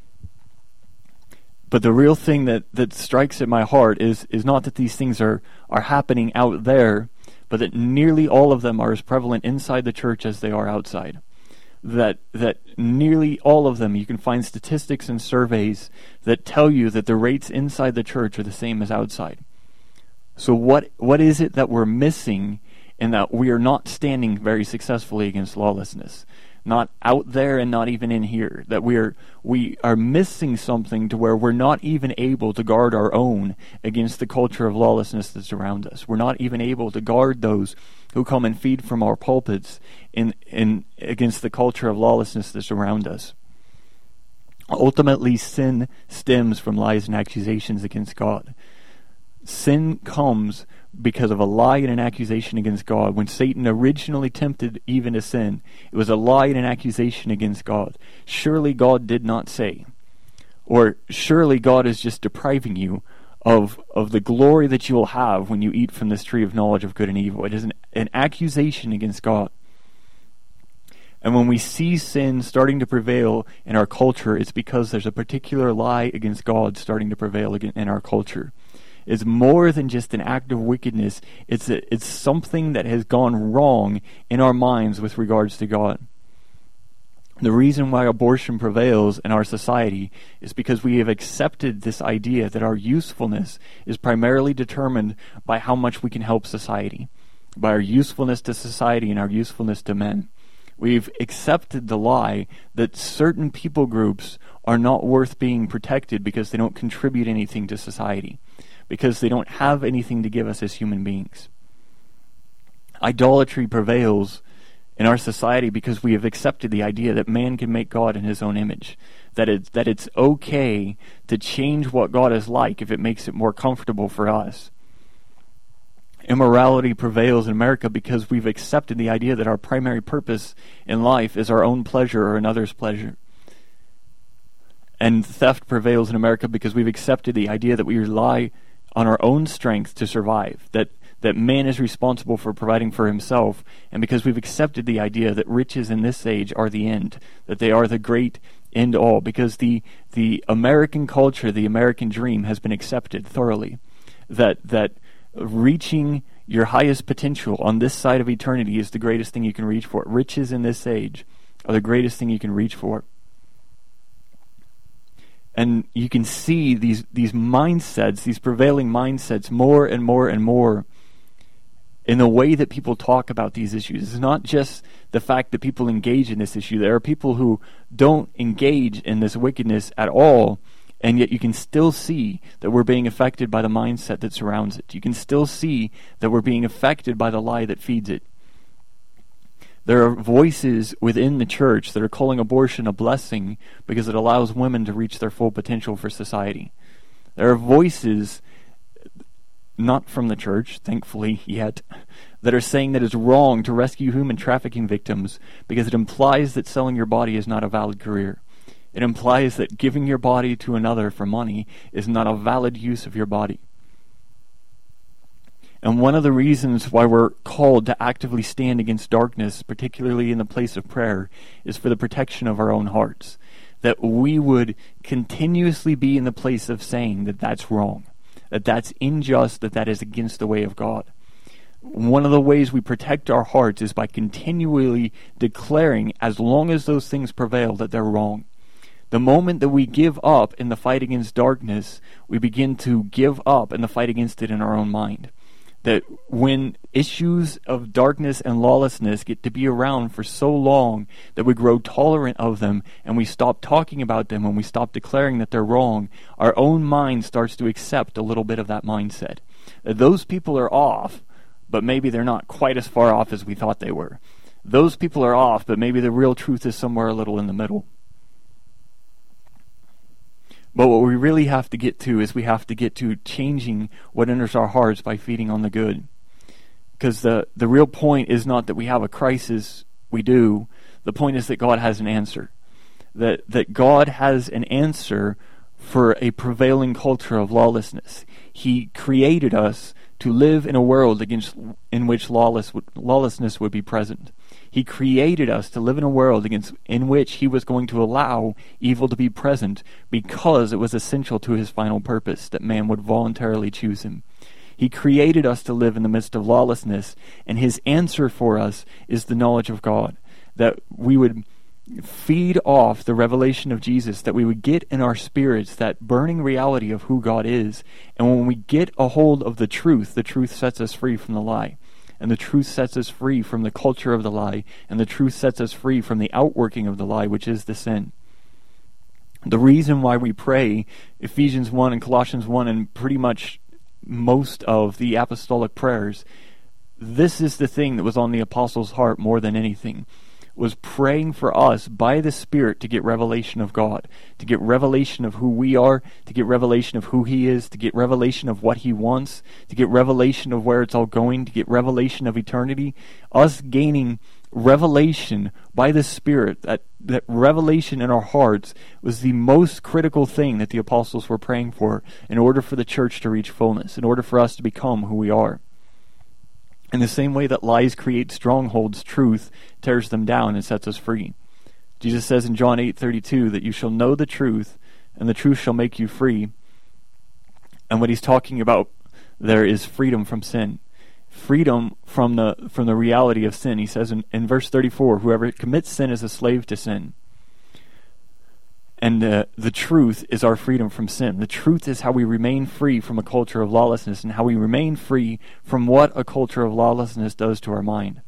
But the real thing that, that strikes at my heart is is not that these things are, are happening out there, but that nearly all of them are as prevalent inside the church as they are outside. That that nearly all of them, you can find statistics and surveys that tell you that the rates inside the church are the same as outside. So what what is it that we're missing in that we are not standing very successfully against lawlessness? Not out there and not even in here. That we are we are missing something to where we're not even able to guard our own against the culture of lawlessness that's around us. We're not even able to guard those who come and feed from our pulpits in in against the culture of lawlessness that's around us. Ultimately, sin stems from lies and accusations against God. Sin comes because of a lie and an accusation against God. When Satan originally tempted Eve into sin, it was a lie and an accusation against God. Surely God did not say, or surely God is just depriving you of of the glory that you will have when you eat from this tree of knowledge of good and evil. It is an, an accusation against God. And when we see sin starting to prevail in our culture, it's because there's a particular lie against God starting to prevail in our culture. It's more than just an act of wickedness. It's a, it's something that has gone wrong in our minds with regards to God. The reason why abortion prevails in our society is because we have accepted this idea that our usefulness is primarily determined by how much we can help society, by our usefulness to society and our usefulness to men. We've accepted the lie that certain people groups are not worth being protected because they don't contribute anything to society, because they don't have anything to give us as human beings. Idolatry prevails in our society because we have accepted the idea that man can make God in his own image, that it's, that it's okay to change what God is like if it makes it more comfortable for us. Immorality prevails in America because we've accepted the idea that our primary purpose in life is our own pleasure or another's pleasure. And theft prevails in America because we've accepted the idea that we rely on our own strength to survive, that that man is responsible for providing for himself, and because we've accepted the idea that riches in this age are the end, that they are the great end all, because the the American culture, the American dream has been accepted thoroughly, that that reaching your highest potential on this side of eternity is the greatest thing you can reach for. Riches in this age are the greatest thing you can reach for. And you can see these these mindsets, these prevailing mindsets more and more and more in the way that people talk about these issues. It's not just the fact that people engage in this issue. There are people who don't engage in this wickedness at all, and yet you can still see that we're being affected by the mindset that surrounds it. You can still see that we're being affected by the lie that feeds it. There are voices within the church that are calling abortion a blessing because it allows women to reach their full potential for society. There are voices, not from the church, thankfully yet, that are saying that it's wrong to rescue human trafficking victims because it implies that selling your body is not a valid career. It implies that giving your body to another for money is not a valid use of your body. And one of the reasons why we're called to actively stand against darkness, particularly in the place of prayer, is for the protection of our own hearts. That we would continuously be in the place of saying that that's wrong, that that's unjust, that that is against the way of God. One of the ways we protect our hearts is by continually declaring, as long as those things prevail, that they're wrong. The moment that we give up in the fight against darkness, we begin to give up in the fight against it in our own mind. That when issues of darkness and lawlessness get to be around for so long that we grow tolerant of them and we stop talking about them and we stop declaring that they're wrong, our own mind starts to accept a little bit of that mindset. That those people are off, but maybe they're not quite as far off as we thought they were. Those people are off, but maybe the real truth is somewhere a little in the middle. But what we really have to get to is we have to get to changing what enters our hearts by feeding on the good. Because the, the real point is not that we have a crisis, we do. The point is that God has an answer. That, that God has an answer for a prevailing culture of lawlessness. He created us to live in a world against, in which lawless, lawlessness would be present. He created us to live in a world against, in which he was going to allow evil to be present because it was essential to his final purpose, that man would voluntarily choose him. He created us to live in the midst of lawlessness, and his answer for us is the knowledge of God, that we would feed off the revelation of Jesus, that we would get in our spirits that burning reality of who God is, and when we get a hold of the truth, the truth sets us free from the lie. And the truth sets us free from the culture of the lie, and the truth sets us free from the outworking of the lie, which is the sin. The reason why we pray Ephesians one and Colossians one and pretty much most of the apostolic prayers, this is the thing that was on the apostles' heart more than anything, was praying for us by the Spirit to get revelation of God, to get revelation of who we are, to get revelation of who he is, to get revelation of what he wants, to get revelation of where it's all going, to get revelation of eternity. Us gaining revelation by the Spirit, that, that revelation in our hearts was the most critical thing that the apostles were praying for in order for the church to reach fullness, in order for us to become who we are. In the same way that lies create strongholds, truth tears them down and sets us free. Jesus says in John eight thirty-two that you shall know the truth, and the truth shall make you free. And what he's talking about there is freedom from sin. Freedom from the from the reality of sin. He says in, in verse thirty-four, whoever commits sin is a slave to sin. And uh, the truth is our freedom from sin. The truth is how we remain free from a culture of lawlessness, and how we remain free from what a culture of lawlessness does to our mind.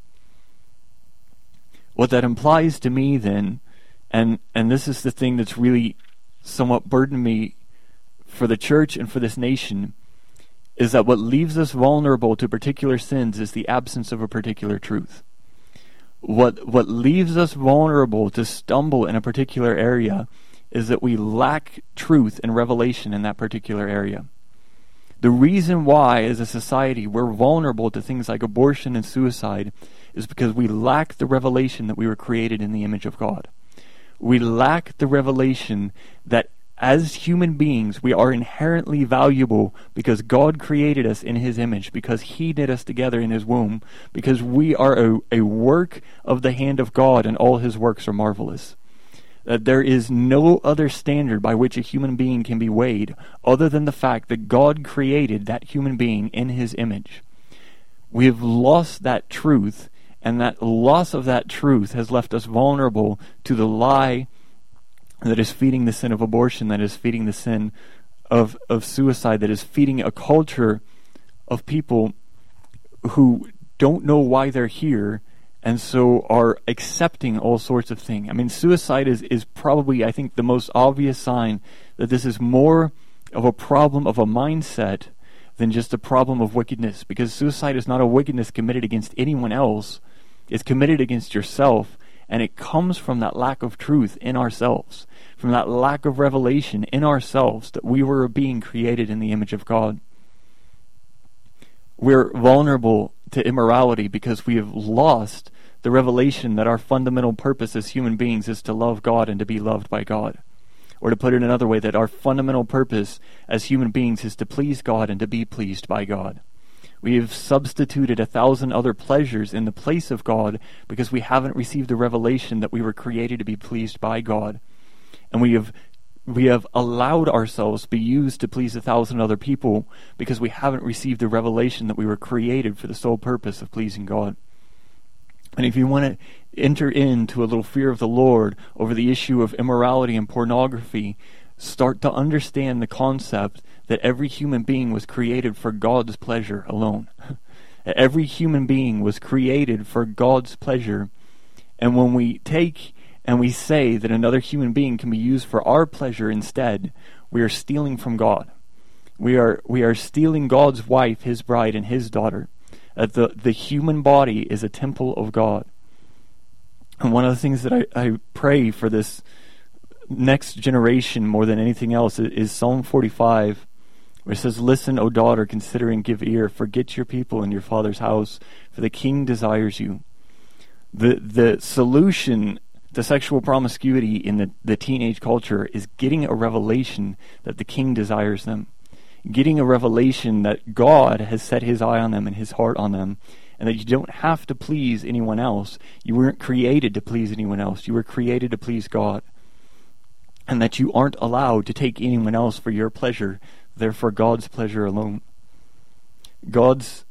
What that implies to me then, and, and this is the thing that's really somewhat burdened me for the church and for this nation, is that what leaves us vulnerable to particular sins is the absence of a particular truth. what what leaves us vulnerable to stumble in a particular area is that we lack truth and revelation in that particular area. The reason why, as a society, we're vulnerable to things like abortion and suicide is because we lack the revelation that we were created in the image of God. We lack the revelation that as human beings, we are inherently valuable because God created us in His image, because He knit us together in His womb, because we are a, a work of the hand of God and all His works are marvelous. That there is no other standard by which a human being can be weighed other than the fact that God created that human being in His image. We have lost that truth, and that loss of that truth has left us vulnerable to the lie that is feeding the sin of abortion, that is feeding the sin of, of suicide, that is feeding a culture of people who don't know why they're here and so are accepting all sorts of things. I mean, suicide is, is probably, I think, the most obvious sign that this is more of a problem of a mindset than just a problem of wickedness, because suicide is not a wickedness committed against anyone else. It's committed against yourself, and it comes from that lack of truth in ourselves, from that lack of revelation in ourselves that we were a being created in the image of God. We're vulnerable to immorality because we have lost the revelation that our fundamental purpose as human beings is to love God and to be loved by God. Or to put it another way, that our fundamental purpose as human beings is to please God and to be pleased by God. We have substituted a thousand other pleasures in the place of God because we haven't received the revelation that we were created to be pleased by God. And we have we have allowed ourselves to be used to please a thousand other people because we haven't received the revelation that we were created for the sole purpose of pleasing God. And if you want to enter into a little fear of the Lord over the issue of immorality and pornography, start to understand the concept that every human being was created for God's pleasure alone. Every human being was created for God's pleasure. And when we take and we say that another human being can be used for our pleasure instead, we are stealing from God. We are we are stealing God's wife, His bride, and His daughter. Uh, the, the human body is a temple of God. And one of the things that I, I pray for this next generation more than anything else is, is Psalm forty-five, where it says, "Listen, O daughter, consider and give ear. Forget your people and your father's house, for the king desires you." The the solution to sexual promiscuity in the, the teenage culture is getting a revelation that the king desires them. Getting a revelation that God has set His eye on them and His heart on them, and that you don't have to please anyone else. You weren't created to please anyone else. You were created to please God. And that you aren't allowed to take anyone else for your pleasure. They're for God's pleasure alone. God's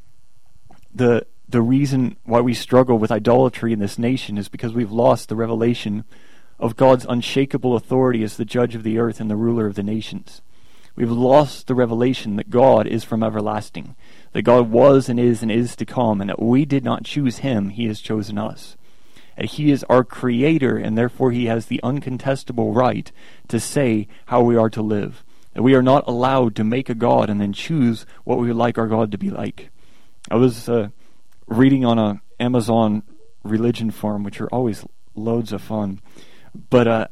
the the reason why we struggle with idolatry in this nation is because we've lost the revelation of God's unshakable authority as the judge of the earth and the ruler of the nations. We've lost the revelation that God is from everlasting, that God was and is and is to come, and that we did not choose Him, He has chosen us. And He is our Creator, and therefore He has the uncontestable right to say how we are to live. That we are not allowed to make a God and then choose what we would like our God to be like. I was uh, reading on a Amazon religion forum, which are always loads of fun, but uh,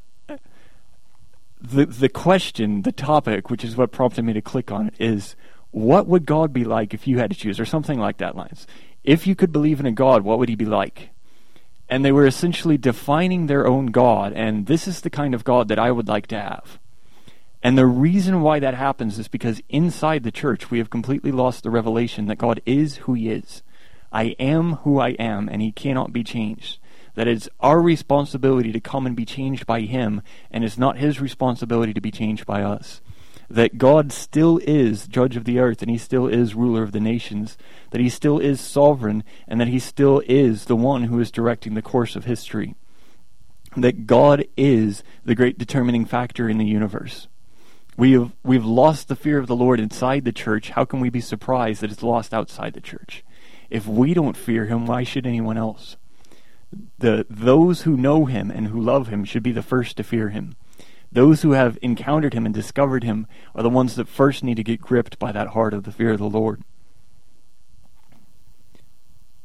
The the question, the topic, which is what prompted me to click on it, is what would God be like if you had to choose, or something like that lines. If you could believe in a God, what would He be like? And they were essentially defining their own God, and this is the kind of God that I would like to have. And the reason why that happens is because inside the church we have completely lost the revelation that God is who He is. I am who I am, and He cannot be changed. That it's our responsibility to come and be changed by Him, and it's not His responsibility to be changed by us. That God still is judge of the earth, and He still is ruler of the nations. That He still is sovereign, and that He still is the one who is directing the course of history. That God is the great determining factor in the universe. We have, we've lost the fear of the Lord inside the church. How can we be surprised that it's lost outside the church? If we don't fear Him, why should anyone else? The those who know Him and who love Him should be the first to fear Him. Those who have encountered Him and discovered Him are the ones that first need to get gripped by that heart of the fear of the Lord.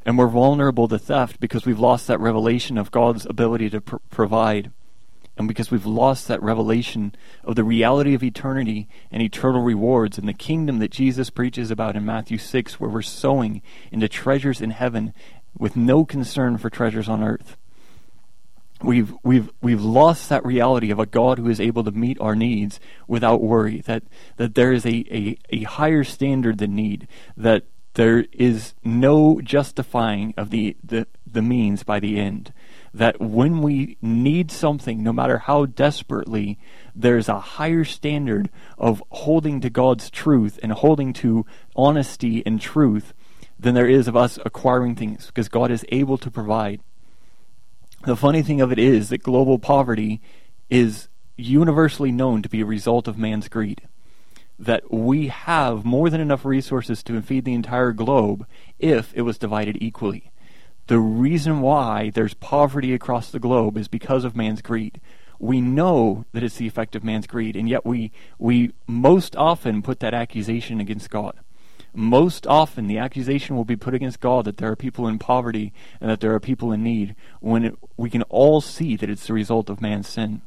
And we're vulnerable to theft because we've lost that revelation of God's ability to pr- provide. And because we've lost that revelation of the reality of eternity and eternal rewards and the kingdom that Jesus preaches about in Matthew six, where we're sowing into treasures in heaven with no concern for treasures on earth. We've we've we've lost that reality of a God who is able to meet our needs without worry, that that there is a, a, a higher standard than need, that there is no justifying of the, the, the means by the end. That when we need something, no matter how desperately, there's a higher standard of holding to God's truth and holding to honesty and truth than there is of us acquiring things, because God is able to provide. The funny thing of it is that global poverty is universally known to be a result of man's greed. That we have more than enough resources to feed the entire globe if it was divided equally. The reason why there's poverty across the globe is because of man's greed. We know that it's the effect of man's greed, and yet we we most often put that accusation against God. Most often the accusation will be put against God that there are people in poverty and that there are people in need, when it, we can all see that it's the result of man's sin.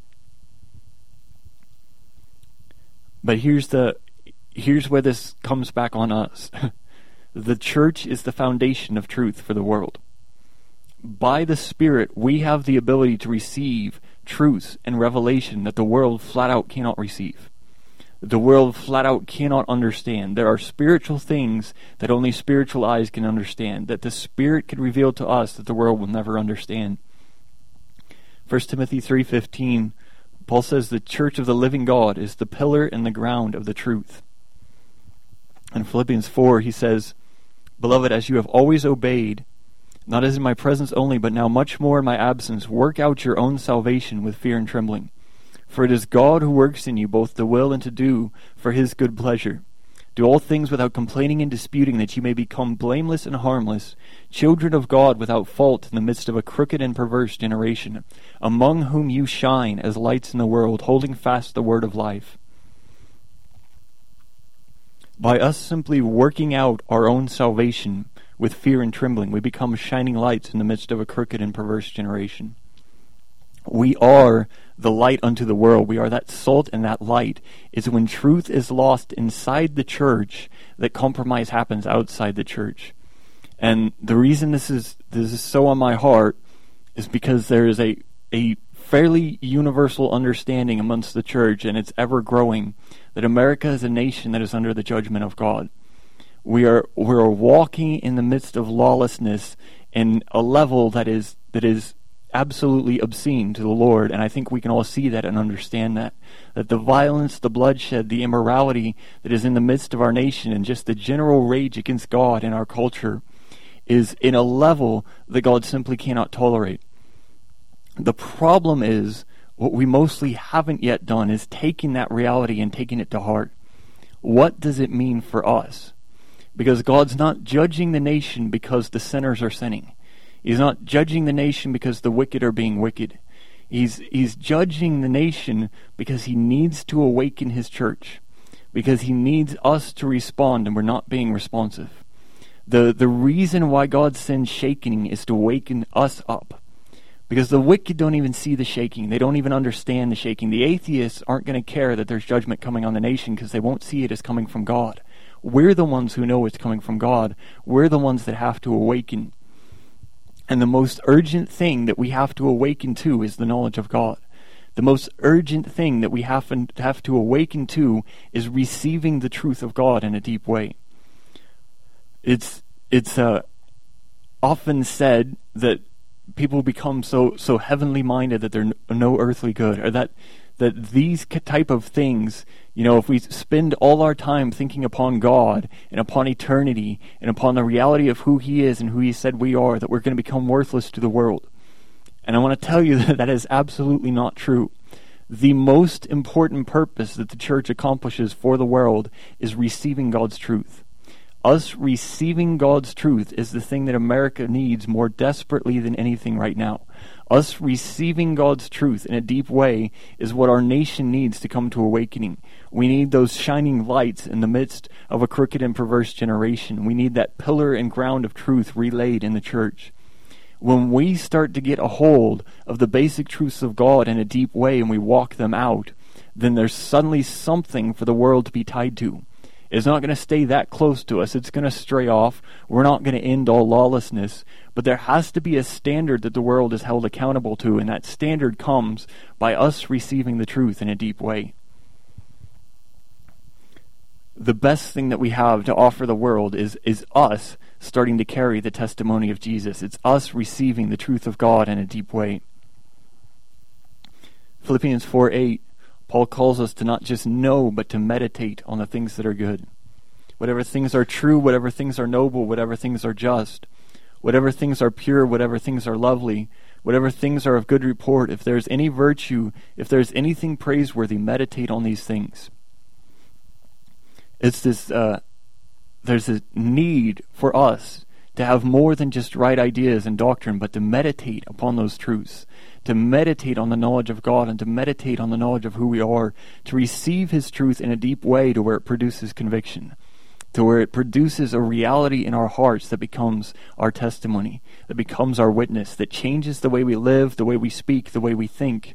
But here's the here's where this comes back on us. The church is the foundation of truth for the world. By the Spirit, we have the ability to receive truths and revelation that the world flat out cannot receive. The world flat out cannot understand. There are spiritual things that only spiritual eyes can understand, that the Spirit could reveal to us that the world will never understand. First Timothy three fifteen, Paul says the church of the living God is the pillar and the ground of the truth. In Philippians four, he says, "Beloved, as you have always obeyed, not as in my presence only, but now much more in my absence, work out your own salvation with fear and trembling. For it is God who works in you both to will and to do for his good pleasure. Do all things without complaining and disputing, that you may become blameless and harmless, children of God without fault in the midst of a crooked and perverse generation, among whom you shine as lights in the world, holding fast the word of life." By us simply working out our own salvation with fear and trembling, we become shining lights in the midst of a crooked and perverse generation. We are the light unto the world. We are that salt and that light. It's when truth is lost inside the church that compromise happens outside the church. And the reason this is this is so on my heart is because there is a, a fairly universal understanding amongst the church, and it's ever growing, that America is a nation that is under the judgment of God. We are we are walking in the midst of lawlessness in a level that is that is absolutely obscene to the Lord, and I think we can all see that and understand that. That the violence, the bloodshed, the immorality that is in the midst of our nation, and just the general rage against God in our culture is in a level that God simply cannot tolerate. The problem is, what we mostly haven't yet done is taking that reality and taking it to heart. What does it mean for us? Because God's not judging the nation because the sinners are sinning. He's not judging the nation because the wicked are being wicked. He's he's judging the nation because he needs to awaken his church. Because he needs us to respond, and we're not being responsive. The the reason why God sends shaking is to waken us up. Because the wicked don't even see the shaking. They don't even understand the shaking. The atheists aren't going to care that there's judgment coming on the nation because they won't see it as coming from God. We're the ones who know it's coming from God. We're the ones that have to awaken. And the most urgent thing that we have to awaken to is the knowledge of God. The most urgent thing that we have to, have to awaken to is receiving the truth of God in a deep way. It's it's uh, often said that people become so so heavenly minded that they're no earthly good, or that that these type of things, you know, if we spend all our time thinking upon God and upon eternity and upon the reality of who he is and who he said we are, that we're going to become worthless to the world. And I want to tell you that that is absolutely not true. The most important purpose that the church accomplishes for the world is receiving God's truth. Us receiving God's truth is the thing that America needs more desperately than anything right now. Us receiving God's truth in a deep way is what our nation needs to come to awakening. We need those shining lights in the midst of a crooked and perverse generation. We need that pillar and ground of truth relayed in the church. When we start to get a hold of the basic truths of God in a deep way and we walk them out, then there's suddenly something for the world to be tied to. It's not going to stay that close to us. It's going to stray off. We're not going to end all lawlessness. But there has to be a standard that the world is held accountable to, and that standard comes by us receiving the truth in a deep way. The best thing that we have to offer the world is, is us starting to carry the testimony of Jesus. It's us receiving the truth of God in a deep way. Philippians four eight, Paul calls us to not just know, but to meditate on the things that are good. Whatever things are true, whatever things are noble, whatever things are just, whatever things are pure, whatever things are lovely, whatever things are of good report, if there's any virtue, if there's anything praiseworthy, meditate on these things. It's this, uh, there's a need for us to have more than just right ideas and doctrine, but to meditate upon those truths, to meditate on the knowledge of God, and to meditate on the knowledge of who we are, to receive His truth in a deep way to where it produces conviction, to where it produces a reality in our hearts that becomes our testimony, that becomes our witness, that changes the way we live, the way we speak, the way we think.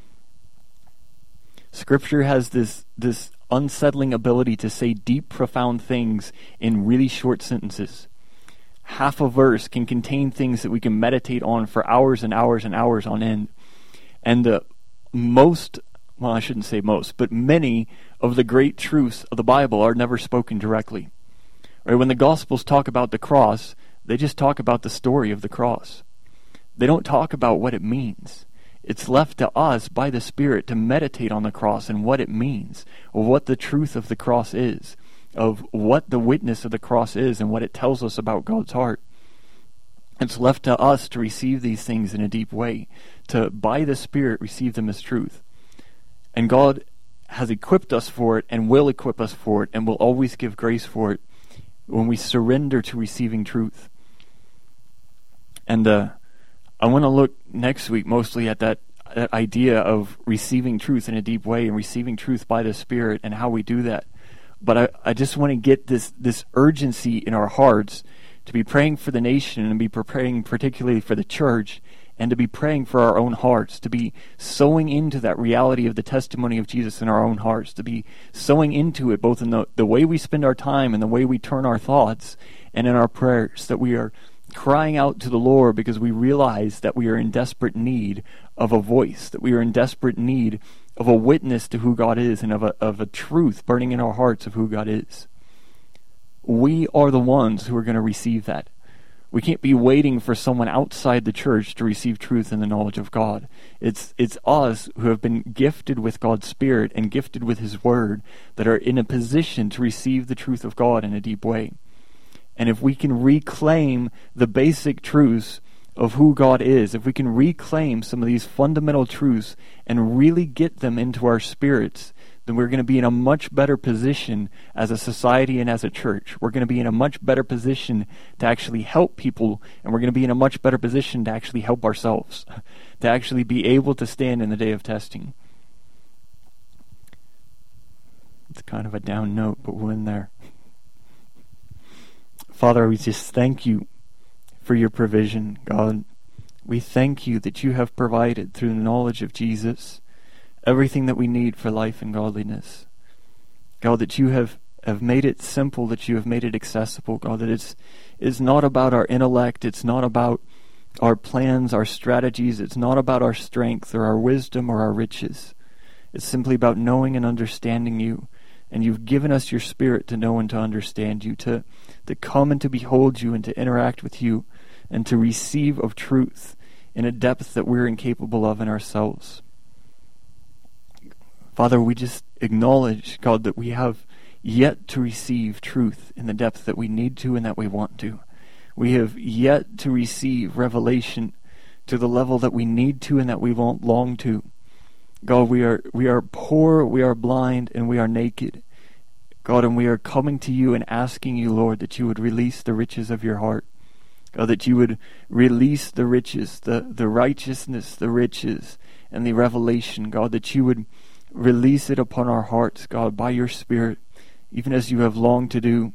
Scripture has this, this unsettling ability to say deep, profound things in really short sentences. Half a verse can contain things that we can meditate on for hours and hours and hours on end. And the most, well, I shouldn't say most, but many of the great truths of the Bible are never spoken directly. Right? When the Gospels talk about the cross, they just talk about the story of the cross. They don't talk about what it means. It's left to us by the Spirit to meditate on the cross and what it means, or what the truth of the cross is, of what the witness of the cross is and what it tells us about God's heart. It's left to us to receive these things in a deep way, to, by the Spirit, receive them as truth. And God has equipped us for it and will equip us for it and will always give grace for it when we surrender to receiving truth. And uh, I want to look next week mostly at that, that idea of receiving truth in a deep way and receiving truth by the Spirit and how we do that. But I, I just want to get this, this urgency in our hearts to be praying for the nation and be praying particularly for the church, and to be praying for our own hearts, to be sowing into that reality of the testimony of Jesus in our own hearts, to be sowing into it both in the, the way we spend our time and the way we turn our thoughts and in our prayers, that we are crying out to the Lord because we realize that we are in desperate need of a voice, that we are in desperate need of a witness to who God is and of a, of a truth burning in our hearts of who God is. We are the ones who are going to receive that. We can't be waiting for someone outside the church to receive truth and the knowledge of God. It's it's us who have been gifted with God's Spirit and gifted with His Word that are in a position to receive the truth of God in a deep way. And if we can reclaim the basic truths of who God is, if we can reclaim some of these fundamental truths and really get them into our spirits, then we're going to be in a much better position as a society and as a church. We're going to be in a much better position to actually help people, and we're going to be in a much better position to actually help ourselves, to actually be able to stand in the day of testing. It's kind of a down note, but we're in there. Father, we just thank you for your provision, God. We thank you that you have provided through the knowledge of Jesus everything that we need for life and godliness. God, that you have, have made it simple, that you have made it accessible. God, that it's, it's not about our intellect, it's not about our plans, our strategies, it's not about our strength or our wisdom or our riches. It's simply about knowing and understanding you. And you've given us your Spirit to know and to understand you, to, to come and to behold you and to interact with you and to receive of truth in a depth that we're incapable of in ourselves. Father, we just acknowledge, God, that we have yet to receive truth in the depth that we need to and that we want to. We have yet to receive revelation to the level that we need to and that we long to. God, we are we are poor, we are blind, and we are naked. God, and we are coming to you and asking you, Lord, that you would release the riches of your heart. God, that you would release the riches, the, the righteousness, the riches, and the revelation, God, that you would release it upon our hearts, God, by your Spirit, even as you have longed to do.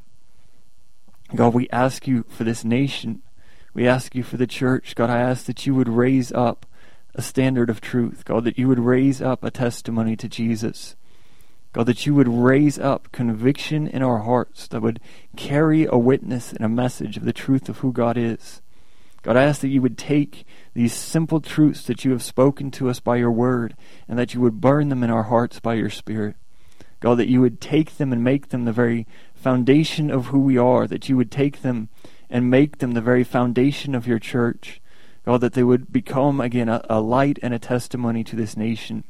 God, we ask you for this nation. We ask you for the church. God, I ask that you would raise up a standard of truth. God, that you would raise up a testimony to Jesus. God, that you would raise up conviction in our hearts that would carry a witness and a message of the truth of who God is. God, I ask that you would take these simple truths that you have spoken to us by your word, and that you would burn them in our hearts by your Spirit. God, that you would take them and make them the very foundation of who we are, that you would take them and make them the very foundation of your church. God, that they would become, again, a, a light and a testimony to this nation.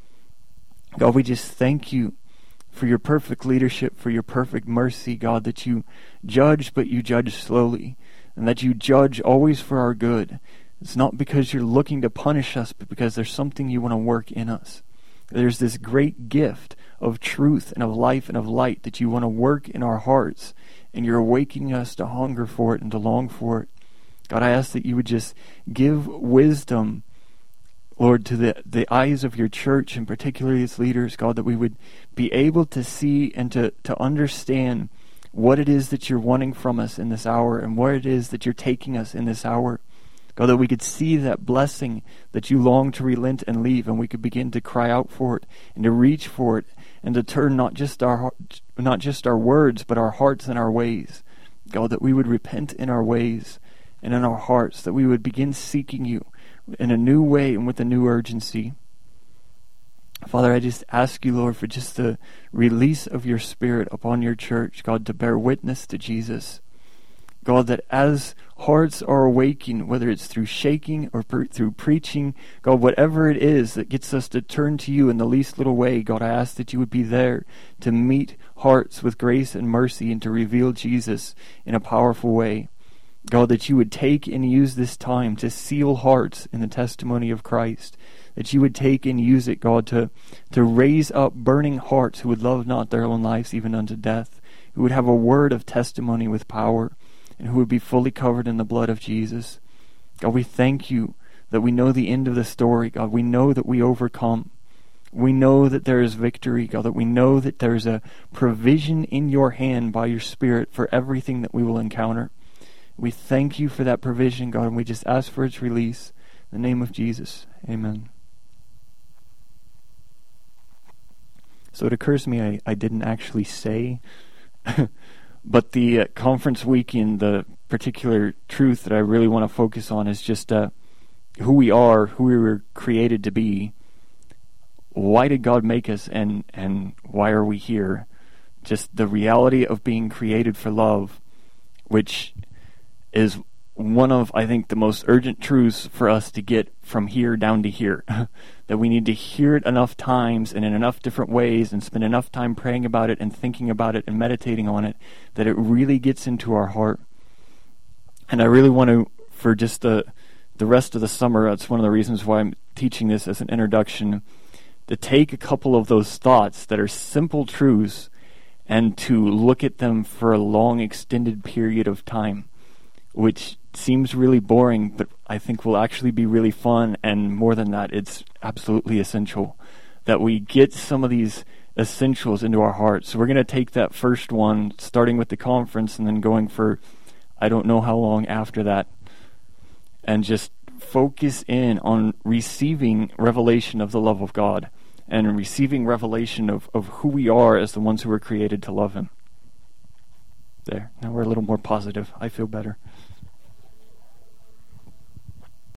God, we just thank you for your perfect leadership, for your perfect mercy, God, that you judge, but you judge slowly, and that you judge always for our good. It's not because you're looking to punish us, but because there's something you want to work in us. There's this great gift of truth and of life and of light that you want to work in our hearts, and you're awakening us to hunger for it and to long for it. God, I ask that you would just give wisdom, Lord, to the, the eyes of your church, and particularly its leaders, God, that we would be able to see and to, to understand what it is that you're wanting from us in this hour, and where it is that you're taking us in this hour. God, that we could see that blessing that you long to relent and leave, and we could begin to cry out for it and to reach for it, and to turn not just our not just our words, but our hearts and our ways. God, that we would repent in our ways and in our hearts, that we would begin seeking you in a new way and with a new urgency. Father, I just ask you, Lord, for just the release of your Spirit upon your church, God, to bear witness to Jesus. God, that as hearts are awakened, whether it's through shaking or per- through preaching, God, whatever it is that gets us to turn to you in the least little way, God, I ask that you would be there to meet hearts with grace and mercy and to reveal Jesus in a powerful way. God, that you would take and use this time to seal hearts in the testimony of Christ. That you would take and use it, God, to, to raise up burning hearts who would love not their own lives even unto death, who would have a word of testimony with power, and who would be fully covered in the blood of Jesus. God, we thank you that we know the end of the story. God, we know that we overcome. We know that there is victory, God, that we know that there is a provision in your hand by your Spirit for everything that we will encounter. We thank you for that provision, God, and we just ask for its release. In the name of Jesus, amen. So it occurs to me I, I didn't actually say, but the uh, conference weekend, the particular truth that I really want to focus on is just uh, who we are, who we were created to be. Why did God make us, and, and why are we here? Just the reality of being created for love, which is one of, I think, the most urgent truths for us to get from here down to here. That we need to hear it enough times and in enough different ways and spend enough time praying about it and thinking about it and meditating on it that it really gets into our heart. And I really want to, for just the the rest of the summer, that's one of the reasons why I'm teaching this as an introduction, to take a couple of those thoughts that are simple truths and to look at them for a long extended period of time, which seems really boring, but I think will actually be really fun, and more than that, it's absolutely essential that we get some of these essentials into our hearts. So we're going to take that first one, starting with the conference, and then going for I don't know how long after that, and just focus in on receiving revelation of the love of God, and receiving revelation of, of who we are as the ones who were created to love Him. There, now we're a little more positive. I feel better.